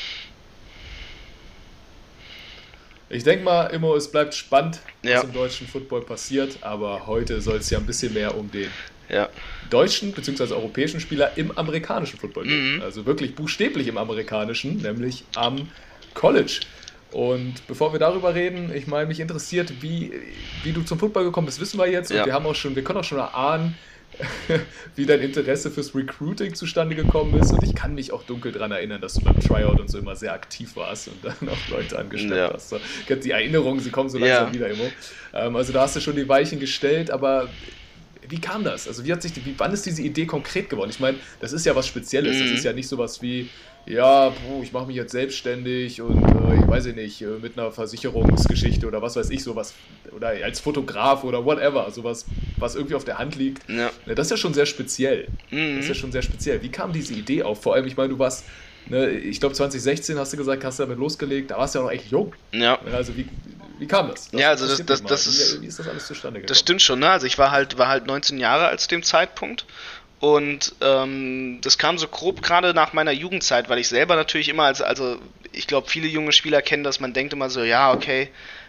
Ich denke mal, Immo, es bleibt spannend, was im deutschen Football passiert, aber heute soll es ja ein bisschen mehr um den deutschen bzw. europäischen Spieler im amerikanischen Football gehen. Also wirklich buchstäblich im amerikanischen, nämlich am College. Und bevor wir darüber reden, ich meine, mich interessiert, wie du zum Football gekommen bist, wissen wir jetzt. Und wir können auch schon erahnen, wie dein Interesse fürs Recruiting zustande gekommen ist. Und ich kann mich auch dunkel daran erinnern, dass du beim Tryout und so immer sehr aktiv warst und dann auch Leute angestellt hast. So, ich habe die Erinnerungen, sie kommen so langsam wieder, Immo. Also da hast du schon die Weichen gestellt, aber wie kam das? Also wann ist diese Idee konkret geworden? Ich meine, das ist ja was Spezielles. Das ist ja nicht sowas wie, ich mache mich jetzt selbstständig und ich weiß nicht, mit einer Versicherungsgeschichte oder was weiß ich, sowas, oder als Fotograf oder whatever, sowas, was irgendwie auf der Hand liegt. Ja. Das ist ja schon sehr speziell. Wie kam diese Idee auf? Vor allem, ich meine, du warst, ich glaube 2016 hast du gesagt, hast du damit losgelegt, da warst du ja noch echt jung. Ja. Also wie kam das? Wie ist das alles zustande gekommen? Das stimmt schon, ne? Also ich war halt 19 Jahre zu dem Zeitpunkt. Und das kam so grob gerade nach meiner Jugendzeit, weil ich selber natürlich immer also ich glaube, viele junge Spieler kennen das, man denkt immer so,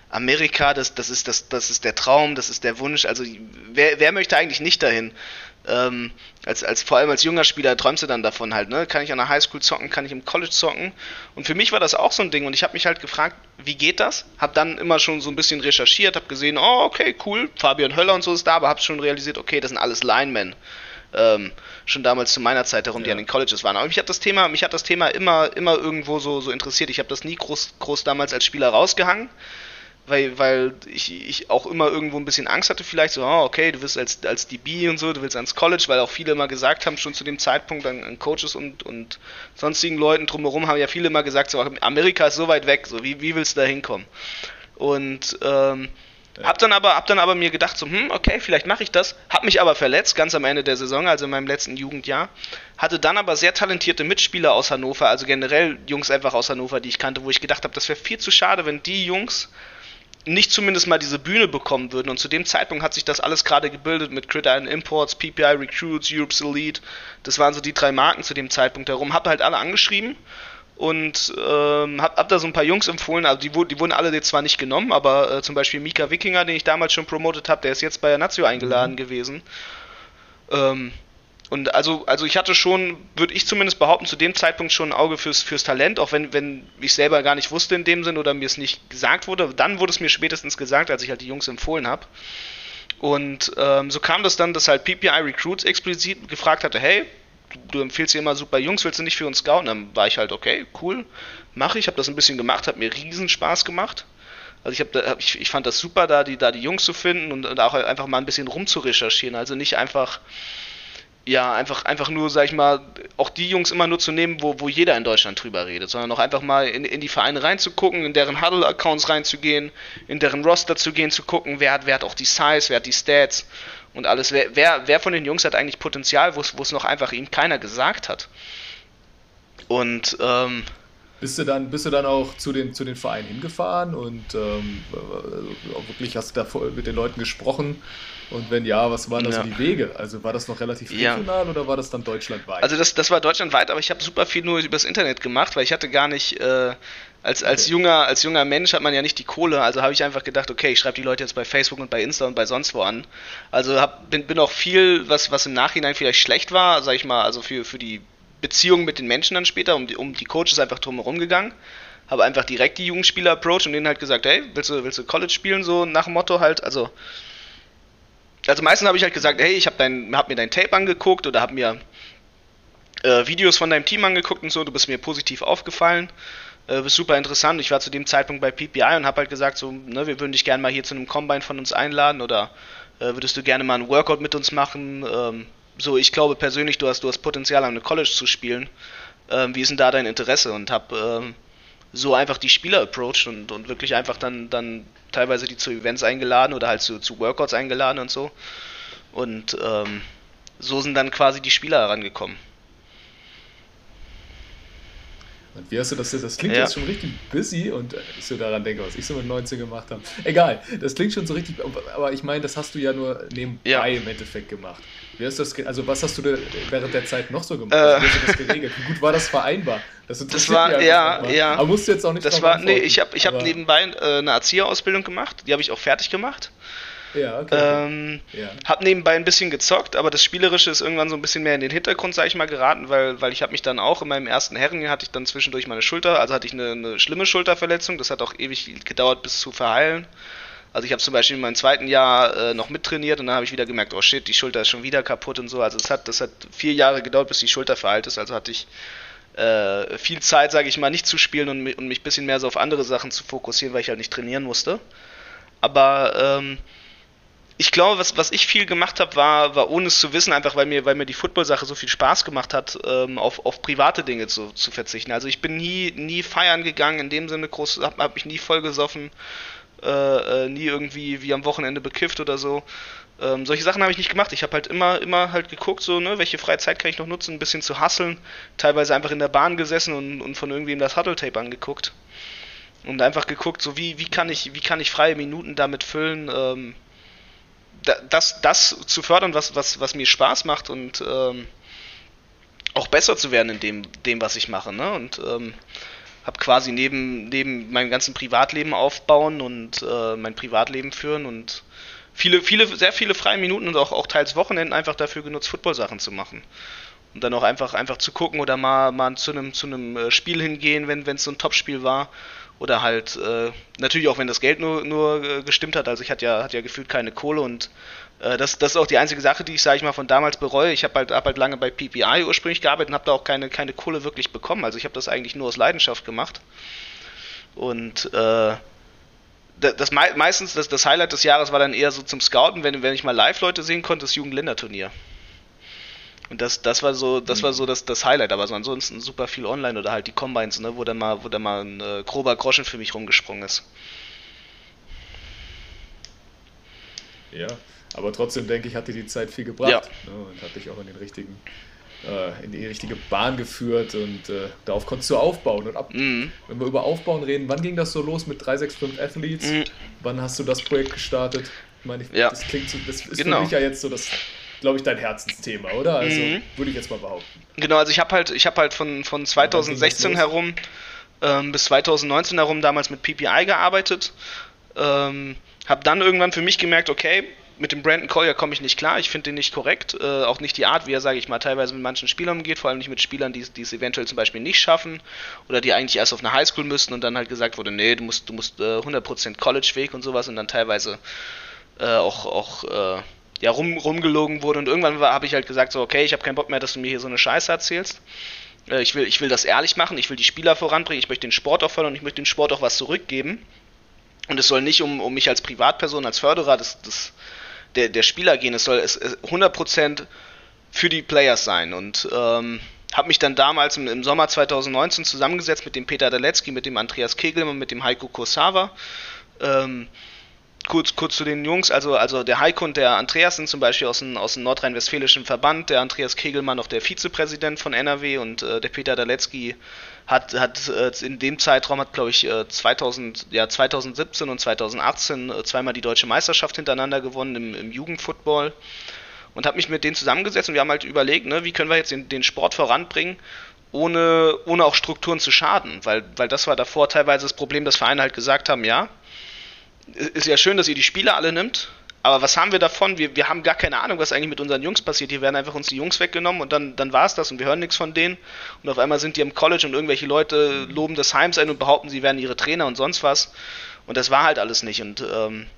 Amerika, das ist der Traum, das ist der Wunsch. Also wer möchte eigentlich nicht dahin? Vor allem als junger Spieler träumst du dann davon halt, ne? Kann ich an der Highschool zocken, kann ich im College zocken? Und für mich war das auch so ein Ding und ich habe mich halt gefragt, wie geht das? Hab dann immer schon so ein bisschen recherchiert, hab gesehen, oh okay, cool, Fabian Höller und so ist da, aber hab schon realisiert, okay, das sind alles Linemen. Schon damals zu meiner Zeit herum, die an den Colleges waren. Aber mich hat das Thema immer irgendwo so interessiert. Ich habe das nie groß damals als Spieler rausgehangen, weil ich auch immer irgendwo ein bisschen Angst hatte vielleicht, so, oh, okay, du wirst als DB und so, du willst ans College, weil auch viele immer gesagt haben, schon zu dem Zeitpunkt an Coaches und sonstigen Leuten drumherum haben ja viele immer gesagt, so, Amerika ist so weit weg, so, wie willst du da hinkommen? Und hab dann aber mir gedacht, so, okay, vielleicht mache ich das, hab mich aber verletzt, ganz am Ende der Saison, also in meinem letzten Jugendjahr, hatte dann aber sehr talentierte Mitspieler aus Hannover, also generell Jungs einfach aus Hannover, die ich kannte, wo ich gedacht habe, das wäre viel zu schade, wenn die Jungs nicht zumindest mal diese Bühne bekommen würden. Und zu dem Zeitpunkt hat sich das alles gerade gebildet mit Gridiron Imports, PPI Recruits, Europe's Elite. Das waren so die 3 Marken zu dem Zeitpunkt herum. Hab halt alle angeschrieben und hab da so ein paar Jungs empfohlen. Also die wurden alle jetzt zwar nicht genommen, aber zum Beispiel Mika Wickinger, den ich damals schon promotet habe, der ist jetzt bei der Nazio eingeladen gewesen. Und also ich hatte schon, würde ich zumindest behaupten, zu dem Zeitpunkt schon ein Auge fürs Talent, auch wenn ich selber gar nicht wusste in dem Sinn oder mir es nicht gesagt wurde. Dann wurde es mir spätestens gesagt, als ich halt die Jungs empfohlen habe. Und so kam das dann, dass halt PPI Recruits explizit gefragt hatte, hey, du empfiehlst hier immer super Jungs, willst du nicht für uns scouten? Dann war ich halt, okay, cool, mache ich. Habe das ein bisschen gemacht, hat mir riesen Spaß gemacht. Also ich fand das super, da die Jungs zu finden und auch einfach mal ein bisschen rumzurecherchieren. Also nicht einfach nur, sag ich mal, auch die Jungs immer nur zu nehmen, wo jeder in Deutschland drüber redet, sondern auch einfach mal in die Vereine reinzugucken, in deren Huddle-Accounts reinzugehen, in deren Roster zu gehen, zu gucken, wer hat auch die Size, wer hat die Stats und alles. Wer von den Jungs hat eigentlich Potenzial, wo es noch einfach ihm keiner gesagt hat. Und Bist du dann auch zu den Vereinen hingefahren und wirklich hast du da mit den Leuten gesprochen? Und wenn ja, was waren da so die Wege? Also war das noch relativ regional oder war das dann deutschlandweit? Also das war deutschlandweit, aber ich habe super viel nur übers Internet gemacht, weil ich hatte gar nicht, als junger Mensch hat man ja nicht die Kohle, also habe ich einfach gedacht, okay, ich schreibe die Leute jetzt bei Facebook und bei Insta und bei sonst wo an. Also bin auch viel, was im Nachhinein vielleicht schlecht war, sag ich mal, also für die Beziehung mit den Menschen dann später, um die Coaches einfach drumherum gegangen. Habe einfach direkt die Jugendspieler approached und denen halt gesagt, hey, willst du College spielen, so nach dem Motto halt, also meistens habe ich halt gesagt, hey, ich hab mir dein Tape angeguckt oder hab mir Videos von deinem Team angeguckt und so, du bist mir positiv aufgefallen, bist super interessant. Ich war zu dem Zeitpunkt bei PPI und habe halt gesagt, so, ne, wir würden dich gerne mal hier zu einem Combine von uns einladen oder würdest du gerne mal einen Workout mit uns machen? So, ich glaube persönlich, du hast Potenzial, an einem College zu spielen. Wie ist denn da dein Interesse? Und habe so einfach die Spieler approached und wirklich einfach dann teilweise die zu Events eingeladen oder halt zu Workouts eingeladen und so. Und so sind dann quasi die Spieler herangekommen. Und wie hast du das jetzt? Das klingt jetzt schon richtig busy und ich so daran denke, was ich so mit 19 gemacht habe. Egal, das klingt schon so richtig, aber ich meine, das hast du ja nur nebenbei im Endeffekt gemacht. Wie hast du das, also was hast du während der Zeit noch so gemacht? Wie hast du das geregelt? Wie gut war das vereinbar? Das war, ja. Aber musst du jetzt auch nicht drauf antworten. Nee, ich hab nebenbei eine Erzieherausbildung gemacht, die habe ich auch fertig gemacht. Ja, okay. Hab nebenbei ein bisschen gezockt, aber das Spielerische ist irgendwann so ein bisschen mehr in den Hintergrund, sag ich mal, geraten, weil ich habe mich dann auch in meinem ersten Herren hatte ich dann zwischendurch meine Schulter, also hatte ich eine schlimme Schulterverletzung, das hat auch ewig gedauert bis zu verheilen. Also ich habe zum Beispiel in meinem zweiten Jahr noch mittrainiert und dann habe ich wieder gemerkt, oh shit, die Schulter ist schon wieder kaputt und so. Also das hat 4 Jahre gedauert, bis die Schulter verheilt ist, also hatte ich viel Zeit, sage ich mal, nicht zu spielen und mich ein bisschen mehr so auf andere Sachen zu fokussieren, weil ich halt nicht trainieren musste. Aber ich glaube, was ich viel gemacht habe, war ohne es zu wissen, einfach weil mir die Football-Sache so viel Spaß gemacht hat, auf private Dinge zu verzichten. Also ich bin nie feiern gegangen, in dem Sinne groß, hab mich nie vollgesoffen, nie irgendwie wie am Wochenende bekifft oder so. Solche Sachen habe ich nicht gemacht. Ich habe halt immer halt geguckt, so, ne, welche freie Zeit kann ich noch nutzen, ein bisschen zu hustlen. Teilweise einfach in der Bahn gesessen und von irgendwem das Huddle-Tape angeguckt. Und einfach geguckt, so wie kann ich freie Minuten damit füllen, das zu fördern, was mir Spaß macht und auch besser zu werden in dem was ich mache, ne? Und habe quasi neben meinem ganzen Privatleben aufbauen und mein Privatleben führen und sehr viele freie Minuten und auch teils Wochenenden einfach dafür genutzt, Football-Sachen zu machen. Und dann auch einfach zu gucken oder mal zu einem Spiel hingehen, wenn es so ein Topspiel war. Oder halt, natürlich auch wenn das Geld nur gestimmt hat. Also ich hatte ja gefühlt keine Kohle und das ist auch die einzige Sache, die ich, sage ich mal, von damals bereue. Ich habe halt lange bei PPI ursprünglich gearbeitet und habe da auch keine Kohle wirklich bekommen. Also ich habe das eigentlich nur aus Leidenschaft gemacht. Und meistens das Highlight des Jahres war dann eher so zum Scouten, wenn ich mal Live-Leute sehen konnte, das Jugendländerturnier. Und das war so das Highlight, aber so ansonsten super viel online oder halt die Combines, ne, wo dann mal ein grober Groschen für mich rumgesprungen ist. Ja, aber trotzdem denke ich, hat dir die Zeit viel gebracht, ja. Ne, und hat dich auch in die richtige Bahn geführt und darauf konntest du aufbauen. Und wenn wir über Aufbauen reden, wann ging das so los mit 365 Athletes? Wann hast du das Projekt gestartet? Ich meine, das klingt so, das ist für mich ja jetzt so das, glaube ich, dein Herzensthema, oder? Also würde ich jetzt mal behaupten. Genau, also ich habe halt von 2016 herum bis 2019 herum damals mit PPI gearbeitet. Habe dann irgendwann für mich gemerkt, okay, mit dem Brandon Collier komme ich nicht klar, ich finde den nicht korrekt, auch nicht die Art, wie er, sage ich mal, teilweise mit manchen Spielern umgeht, vor allem nicht mit Spielern, die es eventuell zum Beispiel nicht schaffen oder die eigentlich erst auf eine Highschool müssten und dann halt gesagt wurde, nee, du musst 100% College-Weg und sowas und dann teilweise rumgelogen wurde und irgendwann habe ich halt gesagt, so okay, ich habe keinen Bock mehr, dass du mir hier so eine Scheiße erzählst. Ich will das ehrlich machen, ich will die Spieler voranbringen, ich möchte den Sport auch fördern und ich möchte dem Sport auch was zurückgeben. Und es soll nicht um mich als Privatperson, als Förderer der Spieler gehen, es soll 100% für die Players sein. Und habe mich dann damals im Sommer 2019 zusammengesetzt mit dem Peter Daletzky, mit dem Andreas Kegel und mit dem Heiko Kursawa. Kurz zu den Jungs, also der Heiko und der Andreas sind zum Beispiel aus dem nordrhein-westfälischen Verband, der Andreas Kegelmann auch der Vizepräsident von NRW und der Peter Daletzky hat in dem Zeitraum, glaube ich, 2017 und 2018 zweimal die deutsche Meisterschaft hintereinander gewonnen im Jugendfootball und habe mich mit denen zusammengesetzt und wir haben halt überlegt, ne, wie können wir jetzt den Sport voranbringen, ohne auch Strukturen zu schaden, weil das war davor teilweise das Problem, dass Vereine halt gesagt haben, ja, ist ja schön, dass ihr die Spieler alle nimmt, aber was haben wir davon? Wir haben gar keine Ahnung, was eigentlich mit unseren Jungs passiert. Hier werden einfach uns die Jungs weggenommen und dann war es das und wir hören nichts von denen. Und auf einmal sind die im College und irgendwelche Leute loben das Heims ein und behaupten, sie wären ihre Trainer und sonst was. Und das war halt alles nicht. Und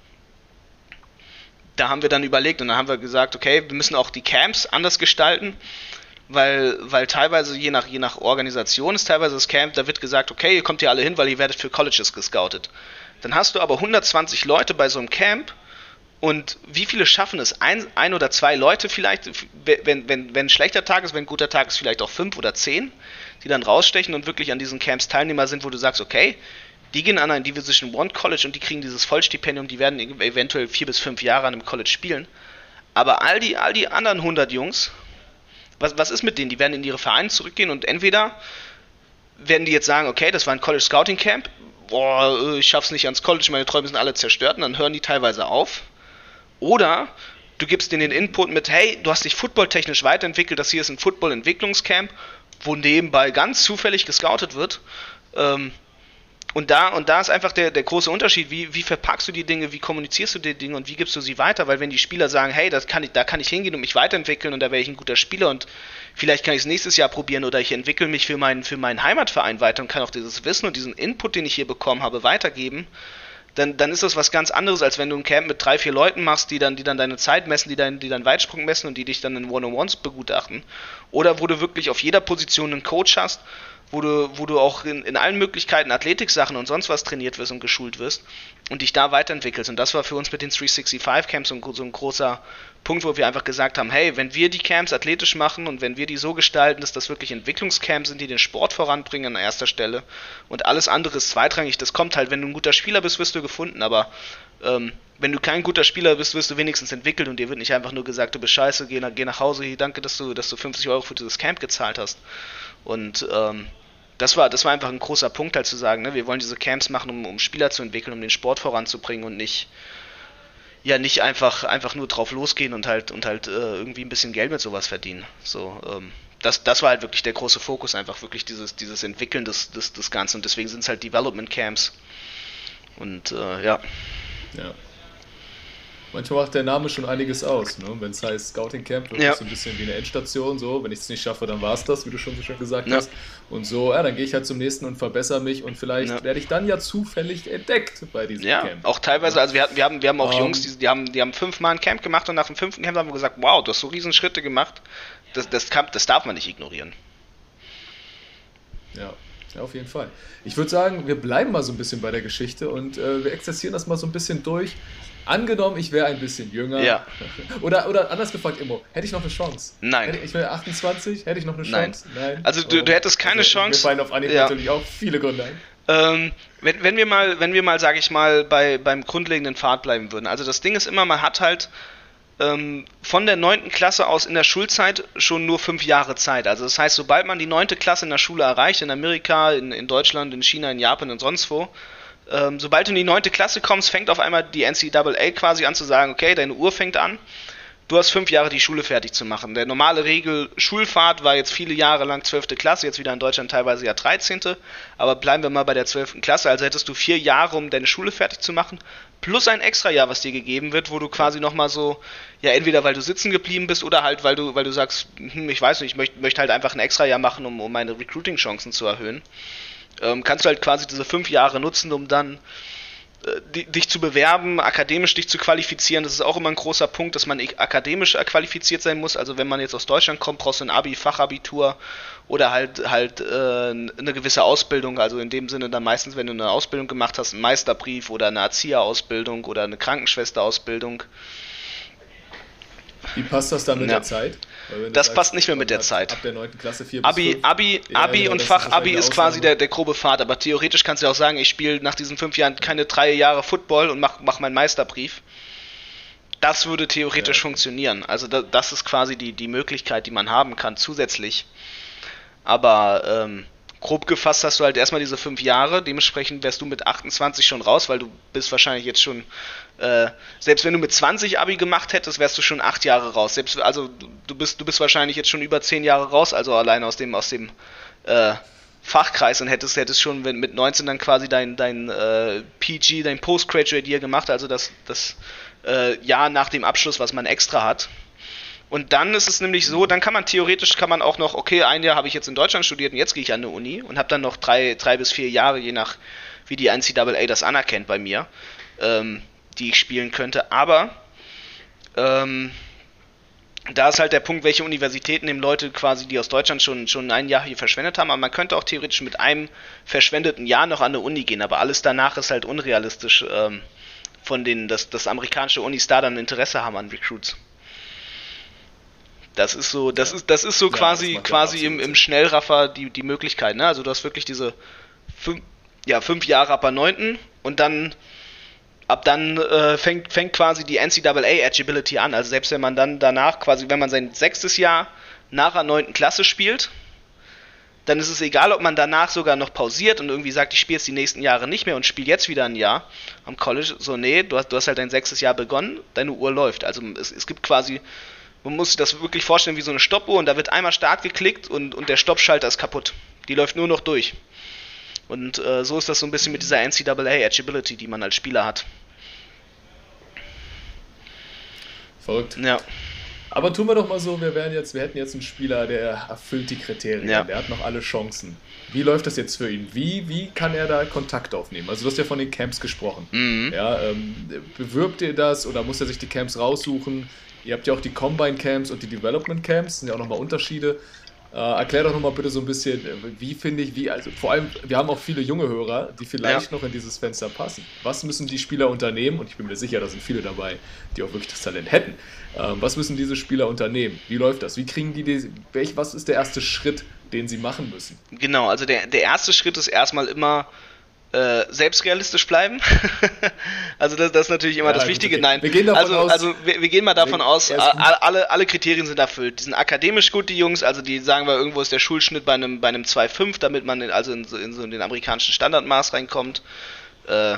da haben wir dann überlegt und dann haben wir gesagt, okay, wir müssen auch die Camps anders gestalten, weil teilweise je nach Organisation ist teilweise das Camp, da wird gesagt, okay, ihr kommt hier alle hin, weil ihr werdet für Colleges gescoutet. Dann hast du aber 120 Leute bei so einem Camp und wie viele schaffen es? Ein oder zwei Leute vielleicht, wenn ein schlechter Tag ist, wenn ein guter Tag ist, vielleicht auch 5 oder 10, die dann rausstechen und wirklich an diesen Camps Teilnehmer sind, wo du sagst, okay, die gehen an ein Division I College und die kriegen dieses Vollstipendium, die werden eventuell 4 bis 5 Jahre an einem College spielen. Aber all die anderen 100 Jungs, was ist mit denen? Die werden in ihre Vereine zurückgehen und entweder werden die jetzt sagen, okay, das war ein College Scouting Camp, boah, ich schaff's nicht ans College, meine Träume sind alle zerstört und dann hören die teilweise auf. Oder du gibst denen den Input mit, hey, du hast dich footballtechnisch weiterentwickelt, das hier ist ein Football-Entwicklungscamp, wo nebenbei ganz zufällig gescoutet wird. Und da ist einfach der große Unterschied, wie verpackst du die Dinge, wie kommunizierst du die Dinge und wie gibst du sie weiter, weil wenn die Spieler sagen, hey, da kann ich hingehen und mich weiterentwickeln und da wäre ich ein guter Spieler und vielleicht kann ich es nächstes Jahr probieren oder ich entwickle mich für meinen Heimatverein weiter und kann auch dieses Wissen und diesen Input, den ich hier bekommen habe, weitergeben, dann ist das was ganz anderes, als wenn du ein Camp mit 3, 4 Leuten machst, die dann deine Zeit messen, die deinen Weitsprung messen und die dich dann in One-on-Ones begutachten. Oder wo du wirklich auf jeder Position einen Coach hast, wo du auch in allen Möglichkeiten Athletiksachen und sonst was trainiert wirst und geschult wirst und dich da weiterentwickelst. Und das war für uns mit den 365 Camps so ein großer Punkt, wo wir einfach gesagt haben, hey, wenn wir die Camps athletisch machen und wenn wir die so gestalten, dass das wirklich Entwicklungscamps sind, die den Sport voranbringen an erster Stelle und alles andere ist zweitrangig, das kommt halt, wenn du ein guter Spieler bist, wirst du gefunden, aber wenn du kein guter Spieler bist, wirst du wenigstens entwickelt und dir wird nicht einfach nur gesagt, du bist scheiße, geh nach Hause, hier, danke, dass du 50 Euro für dieses Camp gezahlt hast. Und das war einfach ein großer Punkt, halt zu sagen, ne, wir wollen diese Camps machen, um Spieler zu entwickeln, um den Sport voranzubringen und nicht einfach nur drauf losgehen und halt irgendwie ein bisschen Geld mit sowas verdienen. So, das war halt wirklich der große Fokus, einfach wirklich dieses Entwickeln des Ganzen, und deswegen sind es halt Development Camps. Und ja. Manchmal macht der Name schon einiges aus, ne? Wenn es heißt Scouting Camp, das ist so ein bisschen wie eine Endstation, so, wenn ich es nicht schaffe, dann war es das, wie du schon so schön gesagt hast. Und so, dann gehe ich halt zum nächsten und verbessere mich, und vielleicht werde ich dann ja zufällig entdeckt bei diesem Camp. Auch teilweise, also wir haben auch Jungs, die haben 5-mal ein Camp gemacht, und nach dem 5. Camp haben wir gesagt, wow, du hast so riesen Schritte gemacht, das darf man nicht ignorieren. Ja, auf jeden Fall. Ich würde sagen, wir bleiben mal so ein bisschen bei der Geschichte, und wir exerzieren das mal so ein bisschen durch. Angenommen, ich wäre ein bisschen jünger. Ja. Oder anders gefragt, Immo, hätte ich noch eine Chance? Nein. Ich wäre 28, hätte ich noch eine Chance? Nein. Also du hättest keine Chance. Mir fallen auf Anhieb natürlich auch viele Gründe ein. Wenn wir mal, sage ich mal, beim grundlegenden Pfad bleiben würden. Also das Ding ist immer, man hat halt von der 9. Klasse aus in der Schulzeit schon nur 5 Jahre Zeit. Also das heißt, sobald man die 9. Klasse in der Schule erreicht, in Amerika, in Deutschland, in China, in Japan und sonst wo, sobald du in die 9. Klasse kommst, fängt auf einmal die NCAA quasi an zu sagen, okay, deine Uhr fängt an, du hast 5 Jahre die Schule fertig zu machen. Der normale Schulfahrt war jetzt viele Jahre lang 12. Klasse, jetzt wieder in Deutschland teilweise ja 13. Aber bleiben wir mal bei der 12. Klasse, also hättest du 4 Jahre, um deine Schule fertig zu machen, plus ein extra Jahr, was dir gegeben wird, wo du quasi nochmal so, ja, entweder weil du sitzen geblieben bist oder halt, weil du sagst, ich weiß nicht, ich möchte halt einfach ein extra Jahr machen, um meine Recruiting-Chancen zu erhöhen. Kannst du halt quasi diese 5 Jahre nutzen, um dann dich zu bewerben, akademisch dich zu qualifizieren. Das ist auch immer ein großer Punkt, dass man akademisch qualifiziert sein muss. Also wenn man jetzt aus Deutschland kommt, brauchst du ein Abi, Fachabitur oder halt eine gewisse Ausbildung. Also in dem Sinne dann meistens, wenn du eine Ausbildung gemacht hast, einen Meisterbrief oder eine Erzieherausbildung oder eine Krankenschwesterausbildung. Wie passt das dann mit der Zeit? Das passt nicht mehr mit der Zeit. Ab der 9. Klasse 4 bis 5. Abi und Fachabi ist quasi der grobe Pfad, aber theoretisch kannst du auch sagen, ich spiele nach diesen 5 Jahren keine 3 Jahre Football und mach meinen Meisterbrief. Das würde theoretisch funktionieren. Also das ist quasi die Möglichkeit, die man haben kann zusätzlich. Aber grob gefasst hast du halt erstmal diese 5 Jahre, dementsprechend wärst du mit 28 schon raus, weil du bist wahrscheinlich jetzt schon, selbst wenn du mit 20 Abi gemacht hättest, wärst du schon 8 Jahre raus. Also du bist wahrscheinlich jetzt schon über 10 Jahre raus, also allein aus dem Fachkreis, und hättest schon mit 19 dann quasi dein PG, dein Postgraduate Year gemacht, also das Jahr nach dem Abschluss, was man extra hat. Und dann ist es nämlich so, dann kann man auch noch, okay, ein Jahr habe ich jetzt in Deutschland studiert und jetzt gehe ich an eine Uni und habe dann noch 3 bis 4 Jahre, je nach wie die NCAA das anerkennt bei mir, die ich spielen könnte. Aber da ist halt der Punkt, welche Universitäten nehmen Leute quasi, die aus Deutschland schon ein Jahr hier verschwendet haben. Aber man könnte auch theoretisch mit einem verschwendeten Jahr noch an eine Uni gehen, aber alles danach ist halt unrealistisch, von denen, dass amerikanische Unis da dann Interesse haben an Recruits. Das ist so quasi im Schnellraffer die Möglichkeit, ne? Also du hast wirklich diese 5 Jahre ab der 9. und dann fängt quasi die NCAA Eligibility an. Also selbst wenn man dann danach quasi, wenn man sein 6. Jahr nach der 9. Klasse spielt, dann ist es egal, ob man danach sogar noch pausiert und irgendwie sagt, ich spiele jetzt die nächsten Jahre nicht mehr und spiele jetzt wieder ein Jahr am College. So, nee, du hast halt dein 6. Jahr begonnen, deine Uhr läuft. Also es gibt quasi, man muss sich das wirklich vorstellen wie so eine Stoppuhr, und da wird einmal Start geklickt und der Stoppschalter ist kaputt. Die läuft nur noch durch. Und so ist das so ein bisschen mit dieser NCAA Eligibility, die man als Spieler hat. Verrückt. Ja. Aber tun wir doch mal so, wir hätten jetzt einen Spieler, der erfüllt die Kriterien, der hat noch alle Chancen. Wie läuft das jetzt für ihn? Wie kann er da Kontakt aufnehmen? Also du hast ja von den Camps gesprochen. Mhm. Ja, bewirbt ihr das oder muss er sich die Camps raussuchen? Ihr habt ja auch die Combine Camps und die Development Camps, sind ja auch nochmal Unterschiede. Erklär doch nochmal bitte so ein bisschen, also vor allem, wir haben auch viele junge Hörer, die vielleicht noch in dieses Fenster passen. Was müssen die Spieler unternehmen? Und ich bin mir sicher, da sind viele dabei, die auch wirklich das Talent hätten. Was müssen diese Spieler unternehmen? Wie läuft das? Wie kriegen was ist der erste Schritt, den sie machen müssen? Genau, also der erste Schritt ist erstmal immer selbstrealistisch bleiben. Also das ist natürlich immer das Wichtige. Okay. Nein, wir gehen davon aus, wir gehen mal davon aus, alle Kriterien sind erfüllt. Die sind akademisch gut, die Jungs, also die sagen wir, irgendwo ist der Schulschnitt bei einem 2,5, damit man in so den amerikanischen Standardmaß reinkommt.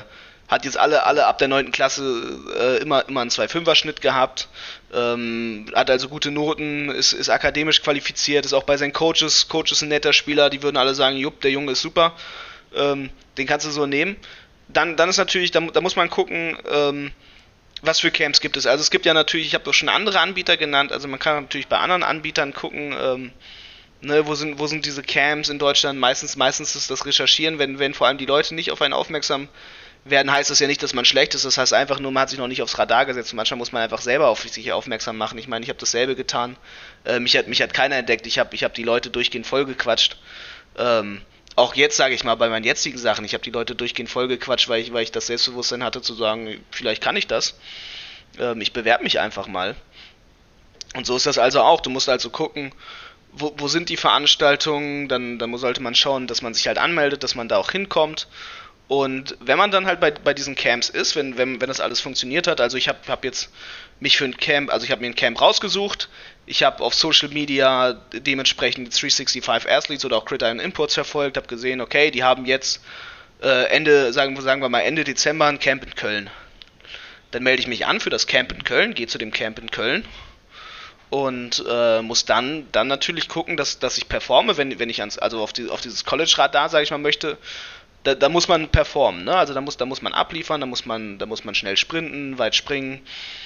Hat jetzt alle ab der 9. Klasse immer einen 2,5er-Schnitt gehabt, hat also gute Noten, ist akademisch qualifiziert, ist auch bei seinen Coaches ein netter Spieler, die würden alle sagen, jupp, der Junge ist super, den kannst du so nehmen. Dann ist natürlich, da muss man gucken, was für Camps gibt es. Also es gibt ja natürlich, ich habe doch schon andere Anbieter genannt, also man kann natürlich bei anderen Anbietern gucken, wo sind diese Camps in Deutschland, meistens ist das Recherchieren, wenn vor allem die Leute nicht auf einen aufmerksam werden, heißt das ja nicht, dass man schlecht ist, das heißt einfach nur, man hat sich noch nicht aufs Radar gesetzt und manchmal muss man einfach selber auf sich aufmerksam machen. Ich meine, ich habe dasselbe getan, mich hat keiner entdeckt, ich hab die Leute durchgehend vollgequatscht, auch jetzt sage ich mal, bei meinen jetzigen Sachen, ich habe die Leute durchgehend vollgequatscht, weil ich das Selbstbewusstsein hatte zu sagen, vielleicht kann ich das, ich bewerbe mich einfach mal. Und so ist das also auch, du musst also gucken, wo sind die Veranstaltungen, dann sollte man schauen, dass man sich halt anmeldet, dass man da auch hinkommt. Und wenn man dann halt bei diesen Camps ist, wenn das alles funktioniert hat, also ich habe jetzt mich für ein Camp, also ich habe mir ein Camp rausgesucht, ich habe auf Social Media dementsprechend 365 Athletes oder auch Gridiron Imports verfolgt, habe gesehen, okay, die haben jetzt sagen wir mal Ende Dezember ein Camp in Köln. Dann melde ich mich an für das Camp in Köln, gehe zu dem Camp in Köln und muss dann natürlich gucken, dass ich performe, wenn ich auf dieses College-Radar, sage ich mal, möchte. Da muss man performen, ne? Also da muss man abliefern, da muss man schnell sprinten, weit springen.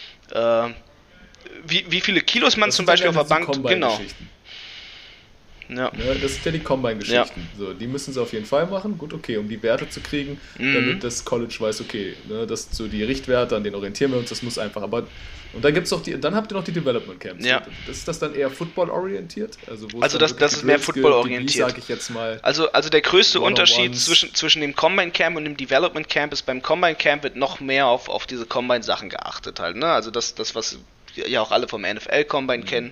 Wie viele Kilos man zum Beispiel auf der Bank... Genau. Ja. Das sind ja die Combine-Geschichten. Ja. So, die müssen sie auf jeden Fall machen. Gut, okay, um die Werte zu kriegen, damit das College weiß, okay, ne, das so die Richtwerte, an denen orientieren wir uns, das muss einfach. Aber und dann gibt's dann habt ihr noch die Development Camps. Ja. Ist das dann eher Football-orientiert? Also das ist mehr Football-orientiert. Sag ich jetzt mal. Also der größte Unterschied zwischen dem Combine Camp und dem Development Camp ist, beim Combine Camp wird noch mehr auf diese Combine-Sachen geachtet halt. Ne? Also das, was ja auch alle vom NFL Combine kennen.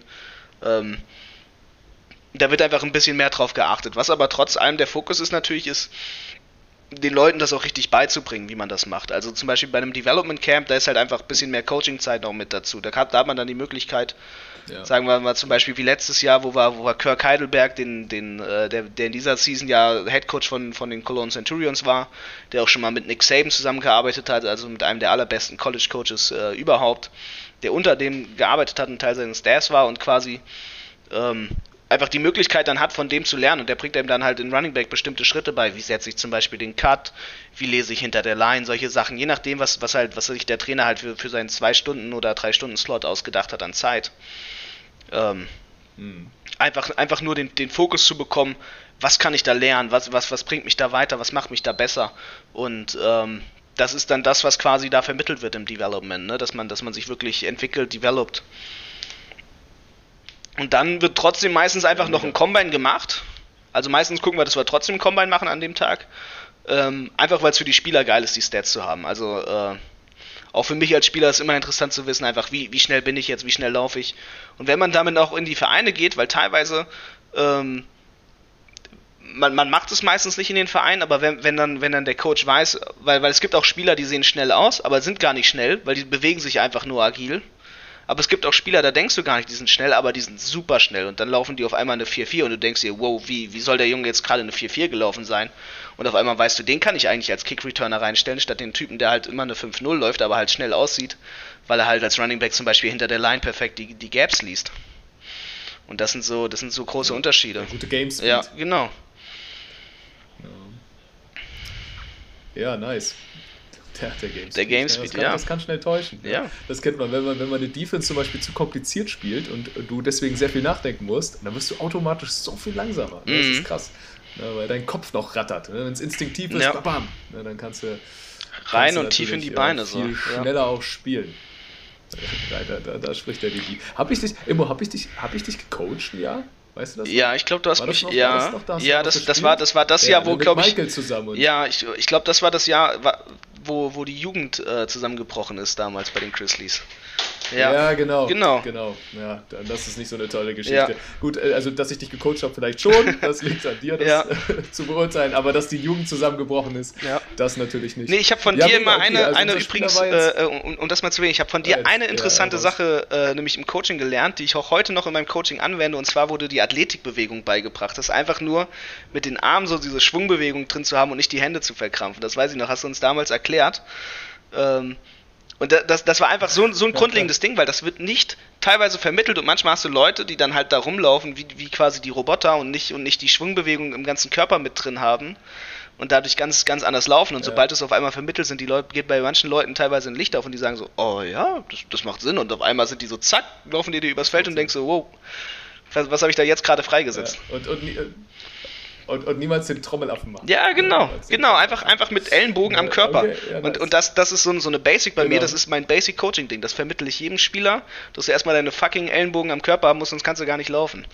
Da wird einfach ein bisschen mehr drauf geachtet. Was aber trotz allem der Fokus ist natürlich, ist, den Leuten das auch richtig beizubringen, wie man das macht. Also zum Beispiel bei einem Development Camp, da ist halt einfach ein bisschen mehr Coaching-Zeit noch mit dazu. Da hat man dann die Möglichkeit, sagen wir mal zum Beispiel wie letztes Jahr, wo war Kirk Heidelberg, der in dieser Season ja Headcoach von den Cologne Centurions war, der auch schon mal mit Nick Saban zusammengearbeitet hat, also mit einem der allerbesten College-Coaches überhaupt, der unter dem gearbeitet hat und Teil seines Staffs war und quasi einfach die Möglichkeit dann hat, von dem zu lernen, und der bringt einem dann halt in Running Back bestimmte Schritte bei, wie setze ich zum Beispiel den Cut, wie lese ich hinter der Line, solche Sachen, je nachdem, was sich der Trainer halt für seinen 2 Stunden oder 3 Stunden Slot ausgedacht hat an Zeit. Einfach nur den Fokus zu bekommen, was kann ich da lernen, was bringt mich da weiter, was macht mich da besser, und das ist dann das, was quasi da vermittelt wird im Development, ne? dass man sich wirklich entwickelt, developt. Und dann wird trotzdem meistens einfach noch ein Combine gemacht. Also meistens gucken wir, dass wir trotzdem ein Combine machen an dem Tag. Einfach weil es für die Spieler geil ist, die Stats zu haben. Also auch für mich als Spieler ist es immer interessant zu wissen, einfach wie schnell bin ich jetzt, wie schnell laufe ich. Und wenn man damit auch in die Vereine geht, weil teilweise man macht es meistens nicht in den Vereinen, aber wenn dann der Coach weiß, weil es gibt auch Spieler, die sehen schnell aus, aber sind gar nicht schnell, weil die bewegen sich einfach nur agil. Aber es gibt auch Spieler, da denkst du gar nicht, die sind schnell, aber die sind super schnell. Und dann laufen die auf einmal eine 4-4 und du denkst dir, wow, wie soll der Junge jetzt gerade eine 4-4 gelaufen sein? Und auf einmal weißt du, den kann ich eigentlich als Kick-Returner reinstellen, statt den Typen, der halt immer eine 5-0 läuft, aber halt schnell aussieht, weil er halt als Running Back zum Beispiel hinter der Line perfekt die Gaps liest. Und das sind so große Unterschiede. Ja, gute Games. Ja, genau. Ja, nice. Der Gamespeed, das kann schnell täuschen. Ja. Das kennt man, wenn man eine Defense zum Beispiel zu kompliziert spielt und du deswegen sehr viel nachdenken musst, dann wirst du automatisch so viel langsamer. Das ist krass. Weil dein Kopf noch rattert. Wenn es instinktiv ist, bam, dann kannst du rein und tief in die Beine. Viel schneller auch spielen. Da spricht der Didi. Hab ich dich gecoacht, ja? Weißt du das? Ja, ich glaube, du hast mich. Das war das Jahr, wo, glaube ich. Michael zusammen. Ja, ich glaube, das war das Jahr, wo die Jugend zusammengebrochen ist damals bei den Grizzlies. Ja, genau. Ja, das ist nicht so eine tolle Geschichte. Ja. Gut, also dass ich dich gecoacht habe, vielleicht schon, das liegt an dir, das zu beurteilen, aber dass die Jugend zusammengebrochen ist, das natürlich nicht. Nee, ich habe von dir immer eine übrigens, um das mal zu erwähnen, ich habe von dir eine interessante Sache, nämlich im Coaching gelernt, die ich auch heute noch in meinem Coaching anwende, und zwar wurde die Athletikbewegung beigebracht. Das ist einfach nur mit den Armen so diese Schwungbewegung drin zu haben und nicht die Hände zu verkrampfen. Das weiß ich noch, hast du uns damals erklärt. Und das war einfach so ein grundlegendes Ding, weil das wird nicht teilweise vermittelt, und manchmal hast du Leute, die dann halt da rumlaufen, wie quasi die Roboter und nicht die Schwungbewegung im ganzen Körper mit drin haben und dadurch ganz, ganz anders laufen. Und sobald es auf einmal vermittelt sind, geht bei manchen Leuten teilweise ein Licht auf und die sagen so, oh ja, das macht Sinn. Und auf einmal sind die so, zack, laufen die dir übers Feld und denkst so, wow, was habe ich da jetzt gerade freigesetzt? Und niemals den Trommelaffen machen. Ja, genau. Einfach mit Ellenbogen am Körper. Okay, und das ist so eine Basic bei mir, das ist mein Basic-Coaching-Ding. Das vermittle ich jedem Spieler, dass du erstmal deine fucking Ellenbogen am Körper haben musst, sonst kannst du gar nicht laufen.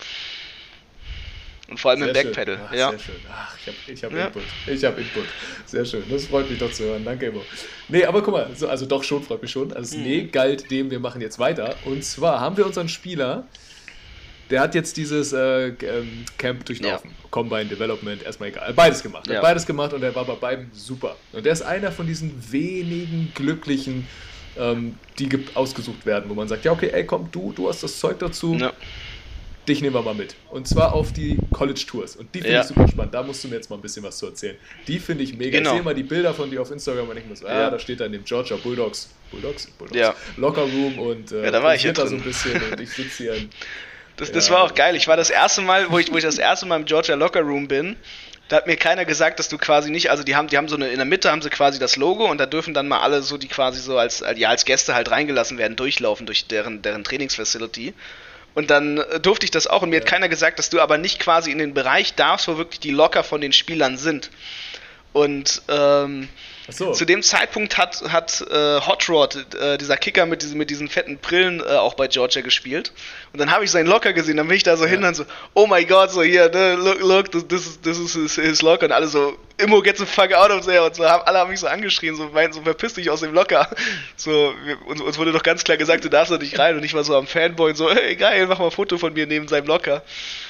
Und vor allem sehr im Backpedal. Sehr schön. Ach, ich habe Input. Sehr schön. Das freut mich doch zu hören. Danke, Immo. Nee, aber guck mal, also doch schon, freut mich schon. Also galt dem, wir machen jetzt weiter. Und zwar haben wir unseren Spieler, der hat jetzt dieses Camp durchlaufen. Ja. Combine, Development, erstmal egal. Beides gemacht. Er hat beides gemacht und er war bei beiden super. Und er ist einer von diesen wenigen Glücklichen, die ausgesucht werden, wo man sagt, ja okay, ey komm, du hast das Zeug dazu, dich nehmen wir mal mit. Und zwar auf die College Tours. Und die finde ich super spannend. Da musst du mir jetzt mal ein bisschen was zu erzählen. Die finde ich mega. Ich sehe mal die Bilder von dir auf Instagram und denke mir so, da steht da in dem Georgia Bulldogs Locker Room und da war ich da so ein bisschen und ich sitze hier. Das war auch geil. Ich war das erste Mal, wo ich das erste Mal im Georgia Locker Room bin, da hat mir keiner gesagt, dass du quasi nicht, also die haben so in der Mitte haben sie quasi das Logo und da dürfen dann mal alle so, die quasi so als Gäste halt reingelassen werden, durchlaufen durch deren Trainingsfacility. Und dann durfte ich das auch und mir hat keiner gesagt, dass du aber nicht quasi in den Bereich darfst, wo wirklich die Locker von den Spielern sind. Und zu dem Zeitpunkt hat Hot Rod, dieser Kicker mit diesen fetten Brillen, auch bei Georgia gespielt. Und dann habe ich seinen Locker gesehen, dann bin ich da so hin und so, oh my God, so hier, look, this is his Locker. Und alle so, Immo, get the fuck out of there. Und so, alle haben mich so angeschrien, so verpiss dich aus dem Locker. So, uns wurde doch ganz klar gesagt, du darfst da nicht rein. Und ich war so am Fanboy und so, hey, geil, mach mal ein Foto von mir neben seinem Locker.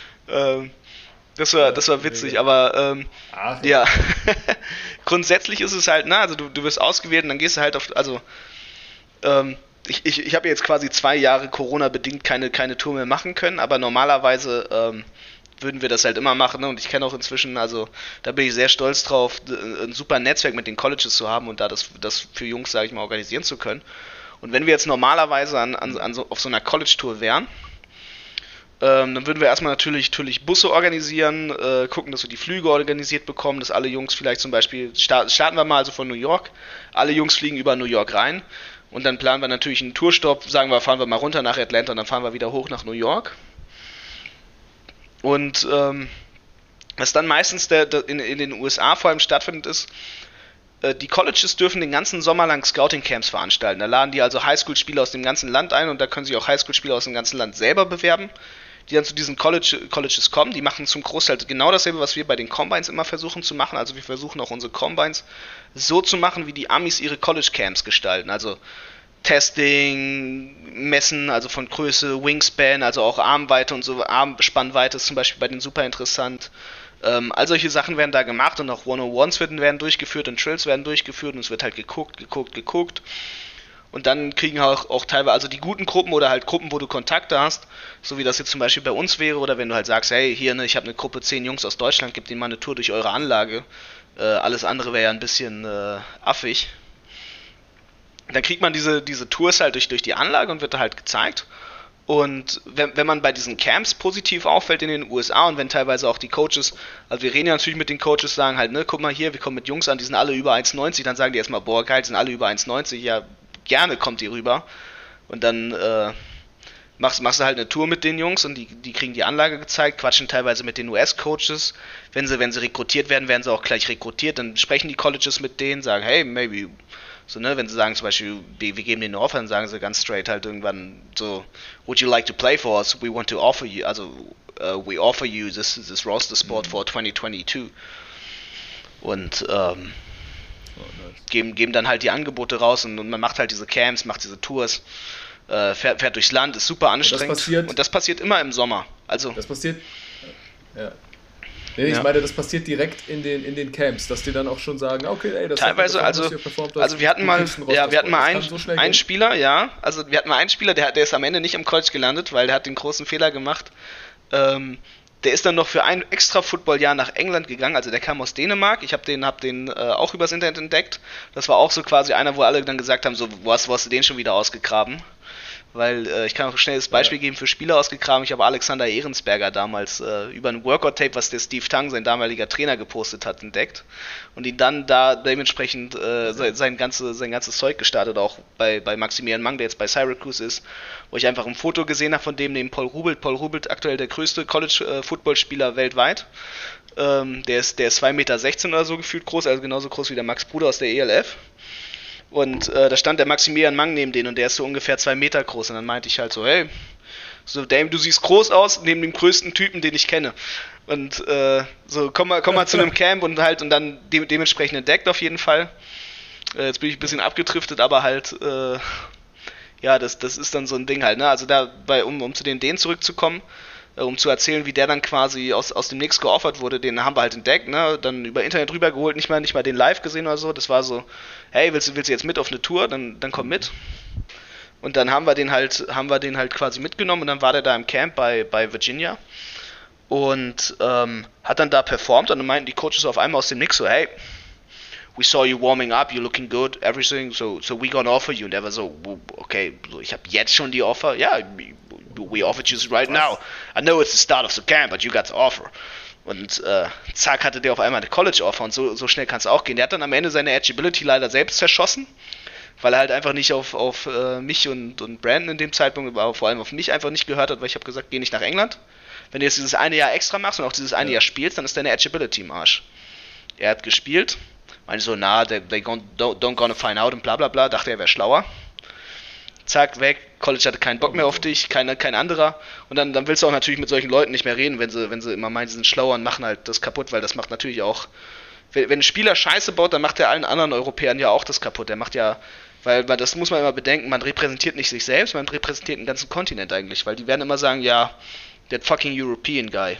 Das war witzig, aber ja. Grundsätzlich ist es halt, also du wirst ausgewählt und dann gehst du halt auf, also ich habe jetzt quasi 2 Jahre Corona-bedingt keine Tour mehr machen können, aber normalerweise würden wir das halt immer machen, ne? Und ich kenne auch inzwischen, also da bin ich sehr stolz drauf, ein super Netzwerk mit den Colleges zu haben und da das für Jungs, sage ich mal, organisieren zu können. Und wenn wir jetzt normalerweise auf so einer College-Tour wären, dann würden wir erstmal natürlich Busse organisieren, gucken, dass wir die Flüge organisiert bekommen, dass alle Jungs vielleicht zum Beispiel, starten wir mal also von New York, alle Jungs fliegen über New York rein und dann planen wir natürlich einen Tourstopp, sagen wir, fahren wir mal runter nach Atlanta und dann fahren wir wieder hoch nach New York. Und was dann meistens in den USA vor allem stattfindet ist, die Colleges dürfen den ganzen Sommer lang Scouting-Camps veranstalten. Da laden die also Highschool-Spieler aus dem ganzen Land ein und da können sich auch Highschool-Spieler aus dem ganzen Land selber bewerben, die dann zu diesen Colleges kommen. Die machen zum Großteil genau dasselbe, was wir bei den Combines immer versuchen zu machen. Also wir versuchen auch unsere Combines so zu machen, wie die Amis ihre College-Camps gestalten. Also Testing, Messen, also von Größe, Wingspan, also auch Armweite und so, Armspannweite ist zum Beispiel bei denen super interessant. All solche Sachen werden da gemacht und auch 101s werden durchgeführt und Trills werden durchgeführt und es wird halt geguckt. Und dann kriegen auch teilweise, also die guten Gruppen oder halt Gruppen, wo du Kontakte hast, so wie das jetzt zum Beispiel bei uns wäre, oder wenn du halt sagst, hey, hier, ich habe eine Gruppe 10 Jungs aus Deutschland, gib denen mal eine Tour durch eure Anlage. Alles andere wäre ja ein bisschen affig. Dann kriegt man diese Tours halt durch die Anlage und wird da halt gezeigt. Und wenn man bei diesen Camps positiv auffällt in den USA und wenn teilweise auch die Coaches, also wir reden ja natürlich mit den Coaches, sagen halt, ne, guck mal hier, wir kommen mit Jungs an, die sind alle über 1,90, dann sagen die erstmal, boah, geil, die sind alle über 1,90, ja, gerne kommt die rüber. Und dann machst du halt eine Tour mit den Jungs und die kriegen die Anlage gezeigt, quatschen teilweise mit den US-Coaches. Wenn sie rekrutiert werden, werden sie auch gleich rekrutiert, dann sprechen die Colleges mit denen, sagen, hey, maybe. So, ne, wenn sie sagen zum Beispiel, wir geben denen eine Offer, dann sagen sie ganz straight halt irgendwann so, would you like to play for us? We want to offer you, also we offer you this roster spot for 2022. Und geben dann halt die Angebote raus und man macht halt diese Camps, macht diese Tours. fährt durchs Land, ist super anstrengend. Und das passiert immer im Sommer. Also das passiert, ja. Nee, ich meine, das passiert direkt in den Camps, dass die dann auch schon sagen, okay, ey, das teilweise, wir hatten mal einen Spieler, der ist am Ende nicht im College gelandet, weil der hat den großen Fehler gemacht. Der ist dann noch für ein extra Footballjahr nach England gegangen, also der kam aus Dänemark, ich hab den auch übers Internet entdeckt. Das war auch so quasi einer, wo alle dann gesagt haben, so, wo hast du den schon wieder ausgegraben? Weil ich kann auch schnell das Beispiel geben für Spieler ausgegraben. Ich habe Alexander Ehrensberger damals über ein Workout-Tape, was der Steve Tang, sein damaliger Trainer, gepostet hat, entdeckt und ihn dann da dementsprechend sein ganzes Zeug gestartet, auch bei Maximilian Mang, der jetzt bei Syracuse ist, wo ich einfach ein Foto gesehen habe von dem neben Paul Rubelt. Paul Rubelt, aktuell der größte College-Football-Spieler weltweit. Der ist 2,16 Meter oder so gefühlt groß, also genauso groß wie der Max Bruder aus der ELF. Und da stand der Maximilian Mang neben denen und der ist so ungefähr 2 Meter groß. Und dann meinte ich halt so, hey, so Dame, du siehst groß aus, neben dem größten Typen, den ich kenne. Und so, komm mal zu einem Camp und dann dementsprechend entdeckt auf jeden Fall. Jetzt bin ich ein bisschen abgedriftet, aber halt, das ist dann so ein Ding halt, ne? Also um zu den Dänen zurückzukommen, um zu erzählen, wie der dann quasi aus dem Nix geoffert wurde, den haben wir halt entdeckt, ne? Dann über Internet rübergeholt, nicht mal den live gesehen oder so. Das war so, hey, willst du jetzt mit auf eine Tour? Dann komm mit. Und dann haben wir den halt quasi mitgenommen und dann war der da im Camp bei Virginia und hat dann da performt und dann meinten die Coaches auf einmal aus dem Nix so, hey, we saw you warming up, you're looking good, everything, so we gonna offer you. Und der war so, okay, ich habe jetzt schon die Offer, ja, we offered you right now. I know it's the start of the camp, but you got the offer. Und zack, hatte der auf einmal eine College-Offer und so schnell kann es auch gehen. Der hat dann am Ende seine Edgeability leider selbst zerschossen, weil er halt einfach nicht auf mich und Brandon in dem Zeitpunkt, aber vor allem auf mich einfach nicht gehört hat, weil ich habe gesagt, geh nicht nach England. Wenn du jetzt dieses eine Jahr extra machst und auch dieses eine Jahr spielst, dann ist deine Edgeability im Arsch. Er hat gespielt, meinte so, don't gonna find out und bla bla bla, dachte er wäre schlauer. Zack, weg, College hatte keinen Bock mehr auf dich, kein anderer. Und dann willst du auch natürlich mit solchen Leuten nicht mehr reden, wenn sie immer meinen, sie sind schlauer und machen halt das kaputt, weil das macht natürlich auch, wenn ein Spieler Scheiße baut, dann macht er allen anderen Europäern ja auch das kaputt. Der macht ja, weil das muss man immer bedenken, man repräsentiert nicht sich selbst, man repräsentiert einen ganzen Kontinent eigentlich, weil die werden immer sagen, ja, that fucking European guy.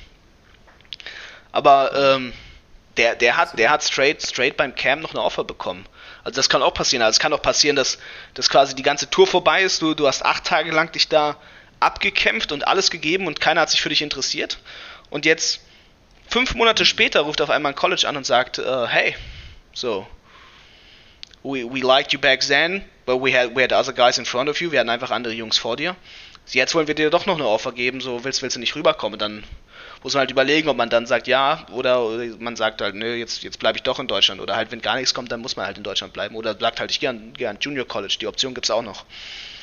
Aber der hat straight beim Camp noch eine Offer bekommen. Also das kann auch passieren. Also es kann auch passieren, dass quasi die ganze Tour vorbei ist. Du hast 8 Tage lang dich da abgekämpft und alles gegeben und keiner hat sich für dich interessiert. Und jetzt 5 Monate später ruft auf einmal ein College an und sagt, hey, so, we liked you back then, but we had other guys in front of you. Wir hatten einfach andere Jungs vor dir. Jetzt wollen wir dir doch noch eine Offer geben. So, willst du nicht rüberkommen? Dann muss man halt überlegen, ob man dann sagt ja oder man sagt halt, nö, jetzt bleibe ich doch in Deutschland. Oder halt, wenn gar nichts kommt, dann muss man halt in Deutschland bleiben. Oder sagt halt, ich gehe an Junior College. Die Option gibt's auch noch.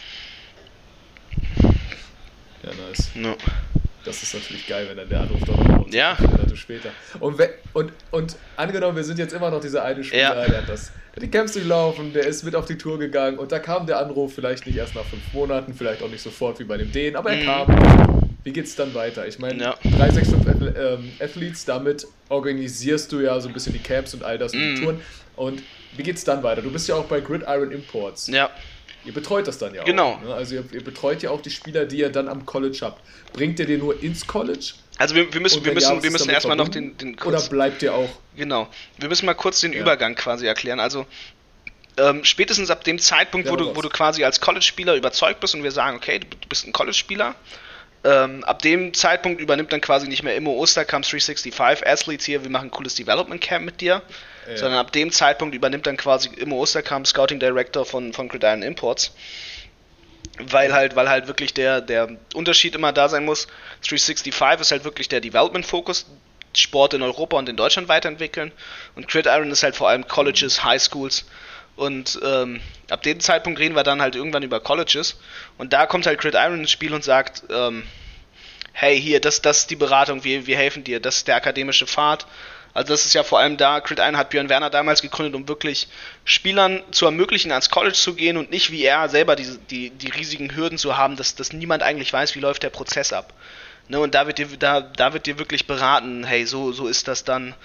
Ja, nice. No. Das ist natürlich geil, wenn dann der Anruf doch noch kommt. Ja. Monate später. Und angenommen, wir sind jetzt immer noch dieser eine Spieler, der hat die Camps durchlaufen, der ist mit auf die Tour gegangen und da kam der Anruf vielleicht nicht erst nach 5 Monaten, vielleicht auch nicht sofort wie bei dem Dänen, aber er kam. Wie geht's dann weiter? Ich meine, 365 Athletes, damit organisierst du ja so ein bisschen die Camps und all das und die Touren. Und wie geht's dann weiter? Du bist ja auch bei Gridiron Imports. Ja. Ihr betreut das dann ja genau. auch. Ne? Also ihr betreut ja auch die Spieler, die ihr dann am College habt. Bringt ihr den nur ins College? Also wir müssen erstmal noch den kurz, oder bleibt ihr auch? Genau. Wir müssen mal kurz den Übergang quasi erklären. Also spätestens ab dem Zeitpunkt, wo du quasi als College-Spieler überzeugt bist und wir sagen, okay, du bist ein College-Spieler, ab dem Zeitpunkt übernimmt dann quasi nicht mehr Immo Osterkamp 365 Athletes hier, wir machen ein cooles Development Camp mit dir, sondern ab dem Zeitpunkt übernimmt dann quasi Immo Osterkamp, Scouting Director von Gridiron Imports, weil halt wirklich der Unterschied immer da sein muss. 365 ist halt wirklich der Development Focus, Sport in Europa und in Deutschland weiterentwickeln, und Gridiron ist halt vor allem Colleges, High Schools. Und ab dem Zeitpunkt reden wir dann halt irgendwann über Colleges. Und da kommt halt Gridiron ins Spiel und sagt, hey, hier, das ist die Beratung, wir helfen dir, das ist der akademische Pfad. Also das ist ja vor allem da, Gridiron hat Björn Werner damals gegründet, um wirklich Spielern zu ermöglichen, ans College zu gehen und nicht wie er selber die riesigen Hürden zu haben, dass niemand eigentlich weiß, wie läuft der Prozess ab. Ne, und da wird dir wirklich beraten, hey, so ist das dann.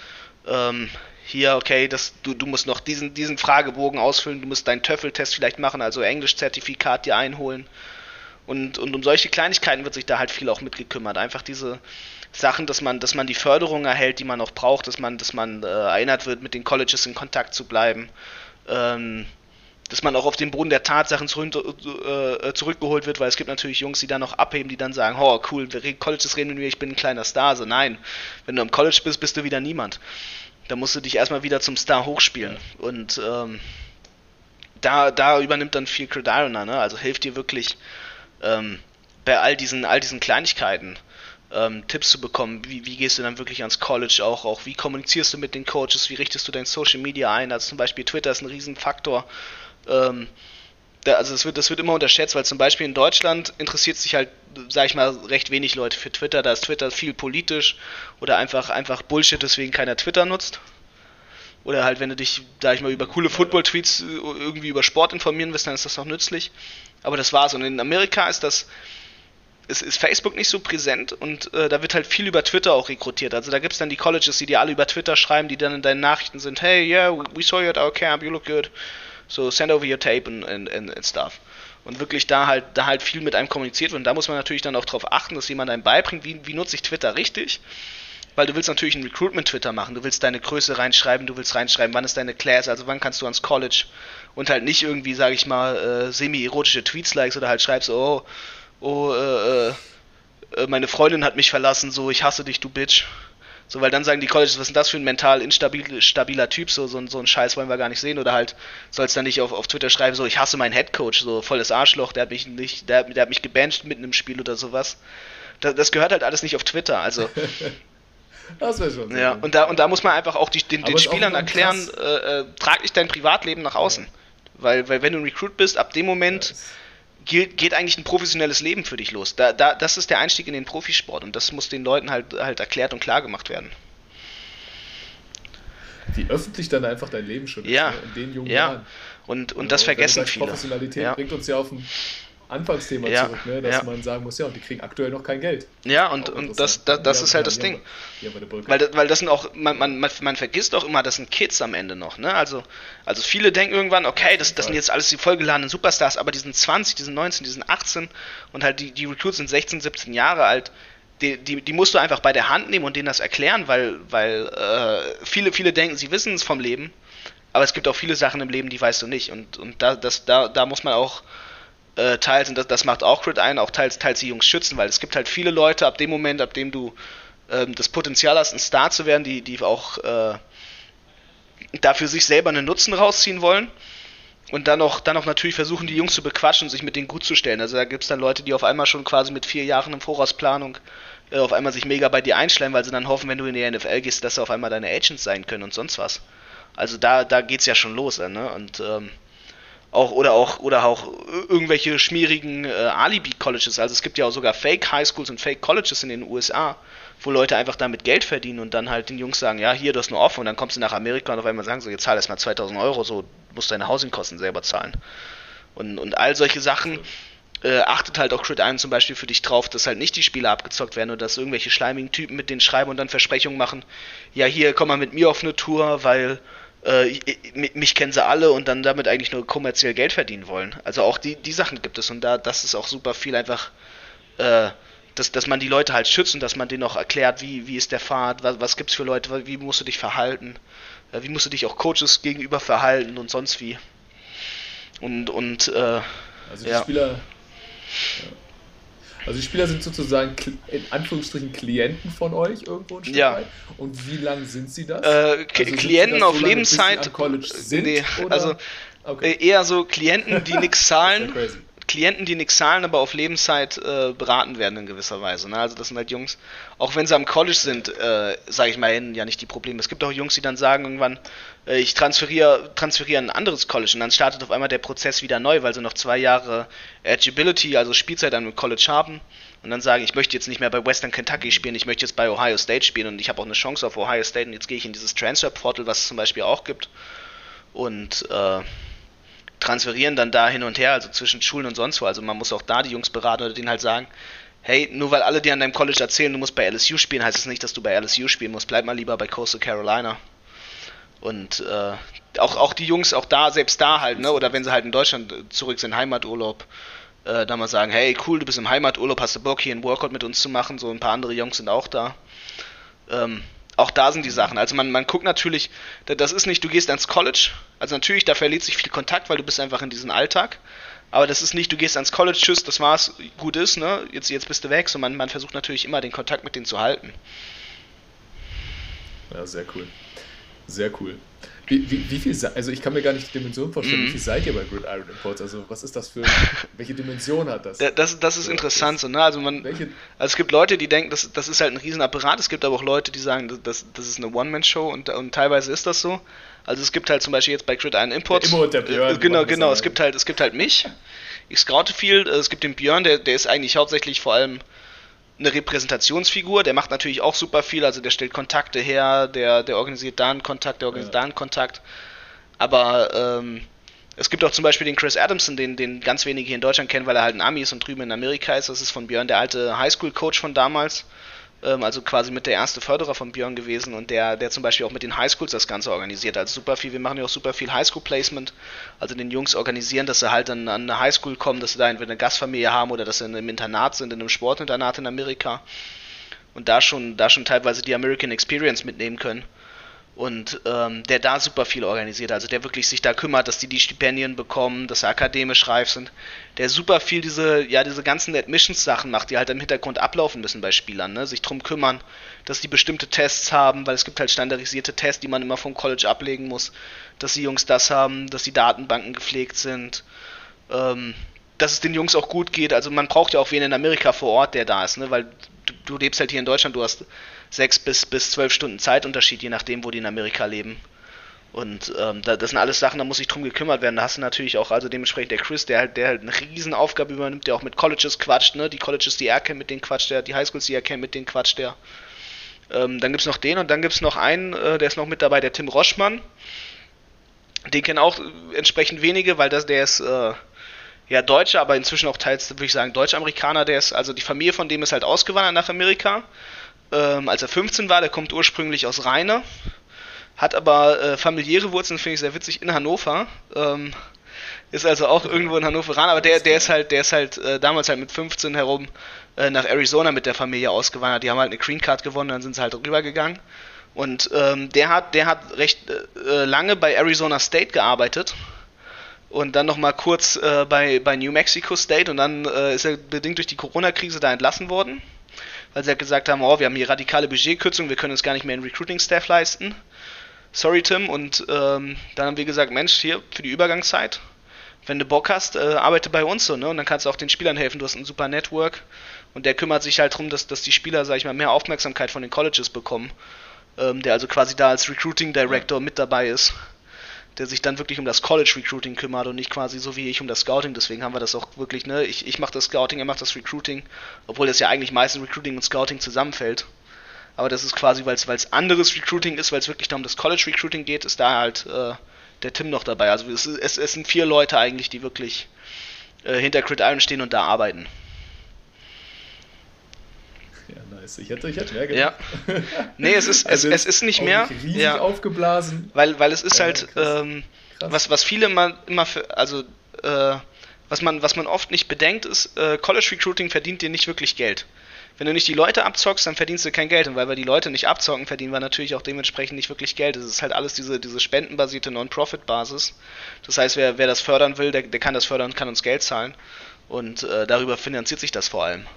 hier, okay, du musst noch diesen Fragebogen ausfüllen, du musst deinen TOEFL-Test vielleicht machen, also Englisch-Zertifikat dir einholen. Und um solche Kleinigkeiten wird sich da halt viel auch mitgekümmert. Einfach diese Sachen, dass man die Förderung erhält, die man auch braucht, dass man erinnert wird, mit den Colleges in Kontakt zu bleiben. Dass man auch auf den Boden der Tatsachen zurückgeholt wird, weil es gibt natürlich Jungs, die dann noch abheben, die dann sagen, oh cool, Colleges reden mit mir, ich bin ein kleiner Star. Also nein, wenn du am College bist, bist du wieder niemand. Da musst du dich erstmal wieder zum Star hochspielen. Und da übernimmt dann viel Gridirona, ne? Also hilft dir wirklich bei all diesen Kleinigkeiten Tipps zu bekommen. Wie gehst du dann wirklich ans College auch? Wie kommunizierst du mit den Coaches? Wie richtest du dein Social Media ein? Also zum Beispiel Twitter ist ein Riesenfaktor. Also das wird immer unterschätzt, weil zum Beispiel in Deutschland interessiert sich halt, sag ich mal, recht wenig Leute für Twitter. Da ist Twitter viel politisch oder einfach Bullshit, deswegen keiner Twitter nutzt. Oder halt, wenn du dich, sag ich mal, über coole Football-Tweets irgendwie über Sport informieren willst, dann ist das auch nützlich. Aber das war's. Und in Amerika ist Facebook nicht so präsent und da wird halt viel über Twitter auch rekrutiert. Also da gibt's dann die Colleges, die dir alle über Twitter schreiben, die dann in deinen Nachrichten sind, hey, yeah, we saw you at our camp, you look good, so send over your tape and stuff. Und wirklich da halt viel mit einem kommuniziert wird. Und da muss man natürlich dann auch darauf achten, dass jemand einem beibringt, wie nutze ich Twitter richtig. Weil du willst natürlich einen Recruitment-Twitter machen, du willst deine Größe reinschreiben, du willst reinschreiben, wann ist deine Class, also wann kannst du ans College und halt nicht irgendwie, sag ich mal, semi-erotische Tweets likes oder halt schreibst, meine Freundin hat mich verlassen, so, ich hasse dich, du Bitch. So, weil dann sagen die Colleges, was ist denn das für ein mental instabiler Typ, so ein Scheiß wollen wir gar nicht sehen, oder halt sollst dann nicht auf Twitter schreiben, so, ich hasse meinen Headcoach, so, volles Arschloch, der hat mich gebancht mitten im Spiel oder sowas. Das gehört halt alles nicht auf Twitter, also... Das wäre schon so. Ja, und da muss man einfach auch den Spielern erklären, trag nicht dein Privatleben nach außen. Ja. Weil wenn du ein Recruit bist, ab dem Moment geht eigentlich ein professionelles Leben für dich los. Das ist der Einstieg in den Profisport und das muss den Leuten halt erklärt und klar gemacht werden. Wie öffentlich dann einfach dein Leben schon ist, ja. Ne? In den jungen Jahren. Und das vergessen viele. Professionalität bringt uns ja auf ein Anfangsthema zurück, ne? Dass man sagen muss, und die kriegen aktuell noch kein Geld. Ja, und das ist halt das Ding. Weil das sind auch, man vergisst auch immer, das sind Kids am Ende noch, ne? Also viele denken irgendwann, okay, das sind jetzt alles die vollgeladenen Superstars, aber die sind 20, die sind 19, die sind 18 und halt die Recruits sind 16, 17 Jahre alt. Die musst du einfach bei der Hand nehmen und denen das erklären, weil viele denken, sie wissen es vom Leben, aber es gibt auch viele Sachen im Leben, die weißt du nicht. Und da muss man auch teils, und das macht auch Crit ein, auch teils die Jungs schützen, weil es gibt halt viele Leute, ab dem Moment, ab dem du das Potenzial hast, ein Star zu werden, die auch dafür sich selber einen Nutzen rausziehen wollen und dann auch natürlich versuchen, die Jungs zu bequatschen und sich mit denen gut zu stellen. Also da gibt es dann Leute, die auf einmal schon quasi mit 4 Jahren in Vorausplanung auf einmal sich mega bei dir einschleimen, weil sie dann hoffen, wenn du in die NFL gehst, dass sie auf einmal deine Agents sein können und sonst was. Also da geht's ja schon los, ne? Und auch irgendwelche schmierigen Alibi-Colleges. Also es gibt ja auch sogar Fake-Highschools und Fake-Colleges in den USA, wo Leute einfach damit Geld verdienen und dann halt den Jungs sagen, ja, hier, du hast nur Offer und dann kommst du nach Amerika und auf einmal sagen so, jetzt zahl erst mal 2.000 Euro, so musst du deine Housingkosten selber zahlen. Und all solche Sachen achtet halt auch Crit ein zum Beispiel für dich drauf, dass halt nicht die Spieler abgezockt werden oder dass irgendwelche schleimigen Typen mit denen schreiben und dann Versprechungen machen, ja, hier, komm mal mit mir auf eine Tour, weil mich kennen sie alle und dann damit eigentlich nur kommerziell Geld verdienen wollen. Also auch die Sachen gibt es und das ist auch super viel einfach, dass man die Leute halt schützt und dass man denen auch erklärt, wie ist der Pfad, was gibt's für Leute, wie musst du dich verhalten, wie musst du dich auch Coaches gegenüber verhalten und sonst wie. Also die Spieler sind sozusagen in Anführungsstrichen Klienten von euch irgendwo ein Stück weit. Und wie lang sind sie das? Klienten auf Lebenszeit? Nee, also eher so Klienten, die nichts zahlen. Klienten, die nichts zahlen, aber auf Lebenszeit beraten werden in gewisser Weise. Ne? Also das sind halt Jungs, auch wenn sie am College sind, sage ich mal, ja nicht die Probleme. Es gibt auch Jungs, die dann sagen irgendwann, ich transferiere ein anderes College und dann startet auf einmal der Prozess wieder neu, weil sie noch 2 Jahre Eligibility, also Spielzeit an einem College haben und dann sagen, ich möchte jetzt nicht mehr bei Western Kentucky spielen, ich möchte jetzt bei Ohio State spielen und ich habe auch eine Chance auf Ohio State und jetzt gehe ich in dieses Transfer Portal, was es zum Beispiel auch gibt und transferieren dann da hin und her, also zwischen Schulen und sonst wo. Also man muss auch da die Jungs beraten oder denen halt sagen, hey, nur weil alle dir an deinem College erzählen, du musst bei LSU spielen, heißt es nicht, dass du bei LSU spielen musst. Bleib mal lieber bei Coastal Carolina. Und auch die Jungs, selbst da halt, ne, oder wenn sie halt in Deutschland zurück sind, Heimaturlaub, da mal sagen, hey, cool, du bist im Heimaturlaub, hast du Bock, hier einen Workout mit uns zu machen, so ein paar andere Jungs sind auch da. Auch da sind die Sachen, also man guckt natürlich, das ist nicht, du gehst ans College, also natürlich, da verliert sich viel Kontakt, weil du bist einfach in diesem Alltag, aber das ist nicht, du gehst ans College, tschüss, das war's, gut ist, ne, jetzt bist du weg, so man versucht natürlich immer den Kontakt mit denen zu halten. Ja, sehr cool. Sehr cool. Wie viel, also ich kann mir gar nicht die Dimension vorstellen, wie viel seid ihr bei Gridiron Imports? Also was ist das für, welche Dimension hat das? Das ist interessant so, ne? Also es gibt Leute, die denken, das ist halt ein Riesenapparat, es gibt aber auch Leute, die sagen, das ist eine One-Man-Show und teilweise ist das so. Also es gibt halt zum Beispiel jetzt bei Gridiron Imports, der Immo und der Björn, genau, es gibt halt mich, ich scoute viel, es gibt den Björn, der ist eigentlich hauptsächlich vor allem eine Repräsentationsfigur, der macht natürlich auch super viel, also der stellt Kontakte her, der organisiert da einen Kontakt, da einen Kontakt, aber es gibt auch zum Beispiel den Chris Adamson, den ganz wenige hier in Deutschland kennen, weil er halt ein Ami ist und drüben in Amerika ist, das ist von Björn der alte Highschool-Coach von damals, also quasi mit der erste Förderer von Björn gewesen und der zum Beispiel auch mit den Highschools das Ganze organisiert, also super viel, wir machen ja auch super viel Highschool-Placement, also den Jungs organisieren, dass sie halt an eine Highschool kommen, dass sie da entweder eine Gastfamilie haben oder dass sie in einem Internat sind, in einem Sportinternat in Amerika und da schon teilweise die American Experience mitnehmen können und der da super viel organisiert, also der wirklich sich da kümmert, dass die Stipendien bekommen, dass sie akademisch reif sind, der super viel diese ganzen Admissions-Sachen macht, die halt im Hintergrund ablaufen müssen bei Spielern, ne? Sich drum kümmern, dass die bestimmte Tests haben, weil es gibt halt standardisierte Tests, die man immer vom College ablegen muss, dass die Jungs das haben, dass die Datenbanken gepflegt sind, dass es den Jungs auch gut geht, also man braucht ja auch wen in Amerika vor Ort, der da ist, ne? Weil du lebst halt hier in Deutschland, du hast 6 bis 12 Stunden Zeitunterschied, je nachdem, wo die in Amerika leben. Und das sind alles Sachen, da muss sich drum gekümmert werden. Da hast du natürlich auch, also dementsprechend der Chris, der halt eine riesen Aufgabe übernimmt, der auch mit Colleges quatscht, ne? Die Colleges, die er kennt, mit denen quatscht der, die Highschools, die er kennt, mit denen quatscht der. Dann gibt's noch den und dann gibt's noch einen, der ist noch mit dabei, der Tim Roschmann. Den kennen auch entsprechend wenige, weil der ist Deutscher, aber inzwischen auch teils, würde ich sagen, Deutsch-Amerikaner. Der ist, also die Familie von dem ist halt ausgewandert nach Amerika. Als er 15 war, der kommt ursprünglich aus Rheine, hat aber familiäre Wurzeln, finde ich sehr witzig, in Hannover, ist also auch irgendwo in Hannoveraner, aber der ist halt damals halt mit 15 herum nach Arizona mit der Familie ausgewandert, die haben halt eine Green Card gewonnen, dann sind sie halt rübergegangen und der hat recht lange bei Arizona State gearbeitet und dann nochmal kurz bei New Mexico State und dann ist er bedingt durch die Corona-Krise da entlassen worden, weil sie halt gesagt haben, wir haben hier radikale Budgetkürzungen, wir können uns gar nicht mehr einen Recruiting-Staff leisten. Sorry, Tim. Und dann haben wir gesagt, Mensch, hier für die Übergangszeit, wenn du Bock hast, arbeite bei uns so, ne? Und dann kannst du auch den Spielern helfen, du hast ein super Network und der kümmert sich halt darum, dass die Spieler, sag ich mal, mehr Aufmerksamkeit von den Colleges bekommen. Der also quasi da als Recruiting Director mit dabei ist, der sich dann wirklich um das College-Recruiting kümmert und nicht quasi so wie ich um das Scouting, deswegen haben wir das auch wirklich, ne, ich mache das Scouting, er macht das Recruiting, obwohl das ja eigentlich meistens Recruiting und Scouting zusammenfällt, aber das ist quasi, weil es anderes Recruiting ist, weil es wirklich da um das College-Recruiting geht, ist da halt der Tim noch dabei, also es sind 4 Leute eigentlich, die wirklich hinter Gridiron stehen und da arbeiten. Ja, nice. Ich hätte mehr gemacht. Ja. Nee, es ist nicht mehr. Riesig aufgeblasen. Weil es ist halt, was viele immer für, also was man oft nicht bedenkt, ist, College Recruiting verdient dir nicht wirklich Geld. Wenn du nicht die Leute abzockst, dann verdienst du kein Geld. Und weil wir die Leute nicht abzocken, verdienen wir natürlich auch dementsprechend nicht wirklich Geld. Es ist halt alles diese spendenbasierte Non-Profit-Basis. Das heißt, wer das fördern will, der kann das fördern und kann uns Geld zahlen. Und darüber finanziert sich das vor allem.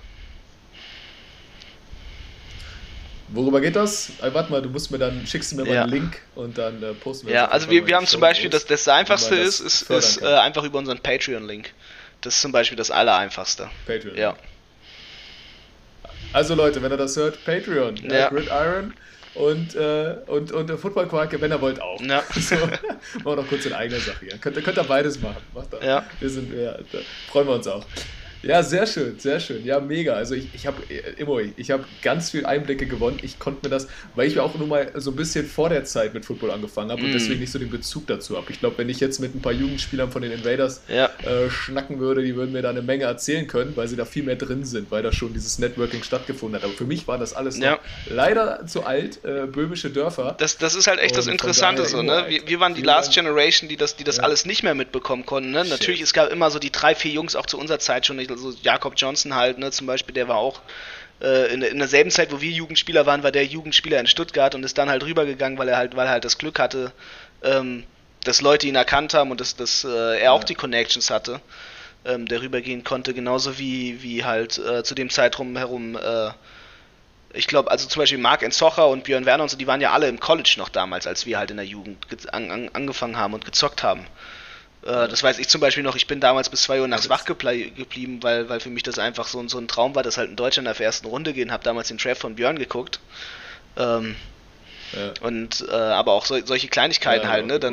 Worüber geht das? Warte mal, schickst du mir mal einen Link und dann posten wir das. Ja, also wir haben zum Beispiel, das Einfachste ist einfach über unseren Patreon-Link. Das ist zum Beispiel das Allereinfachste. Patreon. Ja. Also Leute, wenn ihr das hört, Patreon, Gridiron und der Football Quark, wenn ihr wollt auch. Ja. So, machen wir noch kurz in eigener Sache hier. Könnt ihr beides machen. Macht das. Ja. Da freuen wir uns auch. Ja, sehr schön, sehr schön. Ja, mega. Also ich habe ganz viel Einblicke gewonnen. Ich konnte mir das, weil ich ja auch nur mal so ein bisschen vor der Zeit mit Football angefangen habe und deswegen nicht so den Bezug dazu habe. Ich glaube, wenn ich jetzt mit ein paar Jugendspielern von den Invaders schnacken würde, die würden mir da eine Menge erzählen können, weil sie da viel mehr drin sind, weil da schon dieses Networking stattgefunden hat. Aber für mich war das alles noch leider zu alt, böhmische Dörfer. Das ist halt echt das Interessante so, ne? Wir waren die Last Generation, die das alles nicht mehr mitbekommen konnten, ne? Natürlich, es gab immer so die 3-4 Jungs auch zu unserer Zeit schon, also Jakob Johnson halt, ne, zum Beispiel, der war auch in derselben Zeit, wo wir Jugendspieler waren, war der Jugendspieler in Stuttgart und ist dann halt rübergegangen, weil er halt das Glück hatte, dass Leute ihn erkannt haben und dass er auch die Connections hatte, der rübergehen konnte, genauso wie halt zu dem Zeitraum herum, ich glaube, also zum Beispiel Marc Enzocher und Björn Werner und so, die waren ja alle im College noch damals, als wir halt in der Jugend angefangen haben und gezockt haben. Das weiß ich zum Beispiel noch, ich bin damals bis 2 Uhr nachts wach geblieben, weil für mich das einfach so ein Traum war, dass halt in Deutschland auf der ersten Runde gehen, habe damals den Draft von Björn geguckt. Und aber auch solche Kleinigkeiten halt, ne?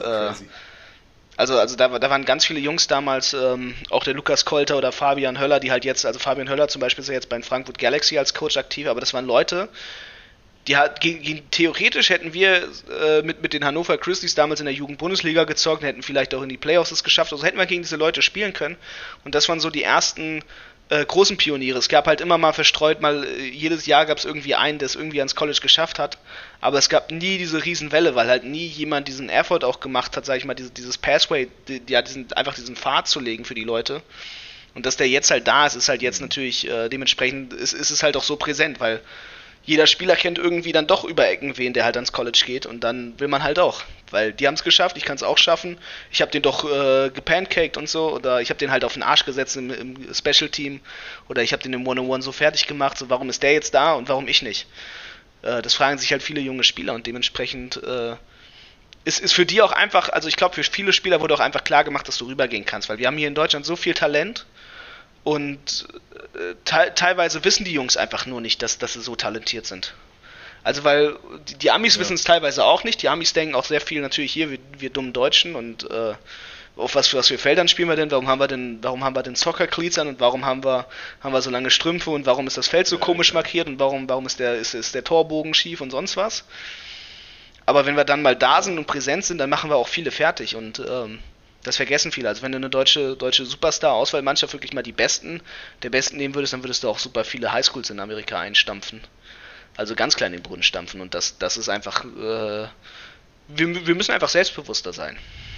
Also da waren ganz viele Jungs damals, auch der Lukas Kolter oder Fabian Höller, die halt jetzt, also Fabian Höller zum Beispiel ist ja jetzt bei Frankfurt Galaxy als Coach aktiv, aber das waren Leute, die halt, theoretisch hätten wir mit den Hannover Grizzlies damals in der Jugend-Bundesliga gezockt, hätten vielleicht auch in die Playoffs es geschafft, also hätten wir gegen diese Leute spielen können. Und das waren so die ersten großen Pioniere. Es gab halt immer mal verstreut, jedes Jahr gab es irgendwie einen, der es irgendwie ans College geschafft hat, aber es gab nie diese Riesenwelle, weil halt nie jemand diesen Effort auch gemacht hat, sag ich mal, dieses Pathway, diesen Pfad zu legen für die Leute. Und dass der jetzt halt da ist halt jetzt natürlich, dementsprechend ist es halt auch so präsent, weil jeder Spieler kennt irgendwie dann doch über Ecken wen, der halt ans College geht und dann will man halt auch, weil die haben es geschafft, ich kann es auch schaffen, ich habe den doch gepancaked und so oder ich habe den halt auf den Arsch gesetzt im Special Team oder ich habe den im One-on-One so fertig gemacht, so warum ist der jetzt da und warum ich nicht? Das fragen sich halt viele junge Spieler und dementsprechend ist für die auch einfach, also ich glaube für viele Spieler wurde auch einfach klar gemacht, dass du rübergehen kannst, weil wir haben hier in Deutschland so viel Talent und teilweise wissen die Jungs einfach nur nicht, dass sie so talentiert sind. Also weil die Amis wissen es teilweise auch nicht. Die Amis denken auch sehr viel natürlich hier, wir dummen Deutschen und auf was für Feldern spielen wir denn? Warum haben wir denn Soccer Cleats an und warum haben wir so lange Strümpfe und warum ist das Feld so komisch markiert und warum ist der Torbogen schief und sonst was? Aber wenn wir dann mal da sind und präsent sind, dann machen wir auch viele fertig und das vergessen viele. Also wenn du eine deutsche Superstar-Auswahlmannschaft wirklich mal der Besten nehmen würdest, dann würdest du auch super viele Highschools in Amerika einstampfen. Also ganz klein in den Brunnen stampfen. Und das ist einfach, wir müssen einfach selbstbewusster sein.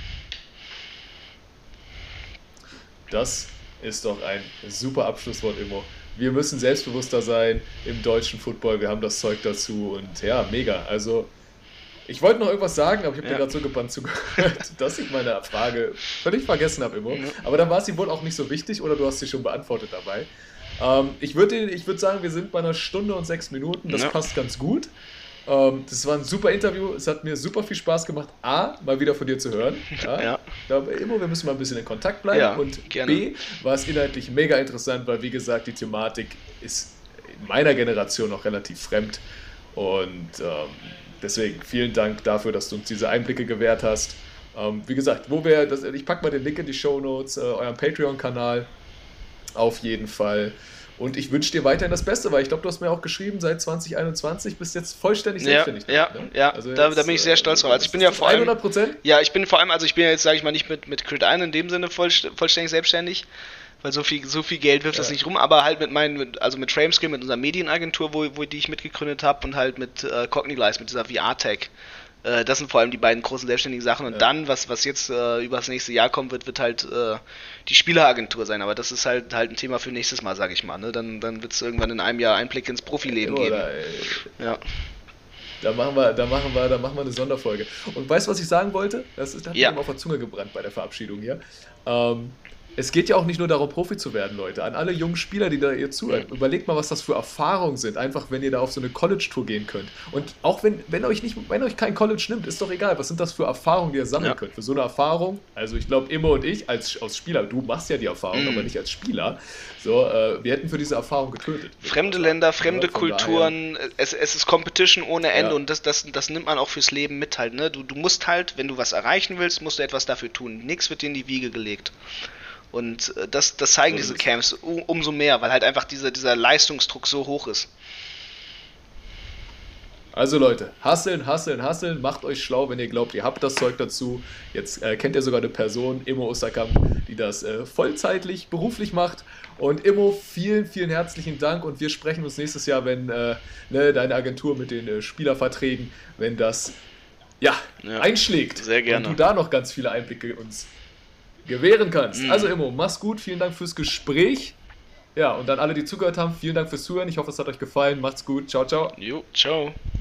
Das ist doch ein super Abschlusswort, Immo. Wir müssen selbstbewusster sein im deutschen Football. Wir haben das Zeug dazu und ja, mega. Also ich wollte noch irgendwas sagen, aber ich habe dir gerade so gebannt zugehört, dass ich meine Frage völlig vergessen habe, Immo. Aber dann war sie wohl auch nicht so wichtig oder du hast sie schon beantwortet dabei. Ich würd sagen, wir sind bei 1 Stunde und 6 Minuten. Das passt ganz gut. Das war ein super Interview. Es hat mir super viel Spaß gemacht, A, mal wieder von dir zu hören. Ja. Ich glaube, Immo, wir müssen mal ein bisschen in Kontakt bleiben. Ja, und gerne. B, war es inhaltlich mega interessant, weil, wie gesagt, die Thematik ist in meiner Generation noch relativ fremd. Und deswegen vielen Dank dafür, dass du uns diese Einblicke gewährt hast. Wie gesagt, ich packe mal den Link in die Shownotes, euren Patreon-Kanal auf jeden Fall. Und ich wünsche dir weiterhin das Beste, weil ich glaube, du hast mir auch geschrieben, seit 2021 bist du jetzt vollständig selbstständig. Ja. Also da bin ich sehr stolz drauf. Also ich bin ja vor allem 100%? Ja, ich bin jetzt, sage ich mal, nicht mit Crit 1 in dem Sinne vollständig selbstständig, weil so viel Geld wirft das nicht rum, aber halt mit Framescale, mit unserer Medienagentur, die ich mitgegründet habe und halt mit Cognilize, mit dieser VR-Tech. Das sind vor allem die beiden großen selbstständigen Sachen und dann, was jetzt über das nächste Jahr kommen wird halt die Spieleragentur sein, aber das ist halt ein Thema für nächstes Mal, sage ich mal, ne? Dann wird es irgendwann in einem Jahr Einblick ins Profileben geben. Ja. Da machen wir eine Sonderfolge. Und weißt du, was ich sagen wollte? Das hat mir auf der Zunge gebrannt bei der Verabschiedung hier. Es geht ja auch nicht nur darum, Profi zu werden, Leute. An alle jungen Spieler, die da ihr zuhören, überlegt mal, was das für Erfahrungen sind. Einfach, wenn ihr da auf so eine College-Tour gehen könnt. Und auch wenn euch kein College nimmt, ist doch egal. Was sind das für Erfahrungen, die ihr sammeln könnt? Für so eine Erfahrung, also ich glaube, Immo und ich als Spieler, du machst ja die Erfahrung, aber nicht als Spieler. So, wir hätten für diese Erfahrung getötet. Fremde Länder, fremde Kulturen, es ist Competition ohne Ende und das nimmt man auch fürs Leben mit halt. Ne? Du musst halt, wenn du was erreichen willst, musst du etwas dafür tun. Nichts wird dir in die Wiege gelegt. Und das zeigen diese Camps umso mehr, weil halt einfach dieser Leistungsdruck so hoch ist. Also Leute, hustlen, macht euch schlau, wenn ihr glaubt, ihr habt das Zeug dazu. Jetzt kennt ihr sogar eine Person, Immo Osterkamp, die das vollzeitlich, beruflich macht. Und Immo, vielen, vielen herzlichen Dank und wir sprechen uns nächstes Jahr, wenn deine Agentur mit den Spielerverträgen, wenn das einschlägt. Sehr gerne. Und du da noch ganz viele Einblicke uns gewähren kannst. Also Immo, mach's gut, vielen Dank fürs Gespräch. Ja, und dann alle, die zugehört haben, vielen Dank fürs Zuhören. Ich hoffe, es hat euch gefallen. Macht's gut. Ciao, ciao. Jo, ciao.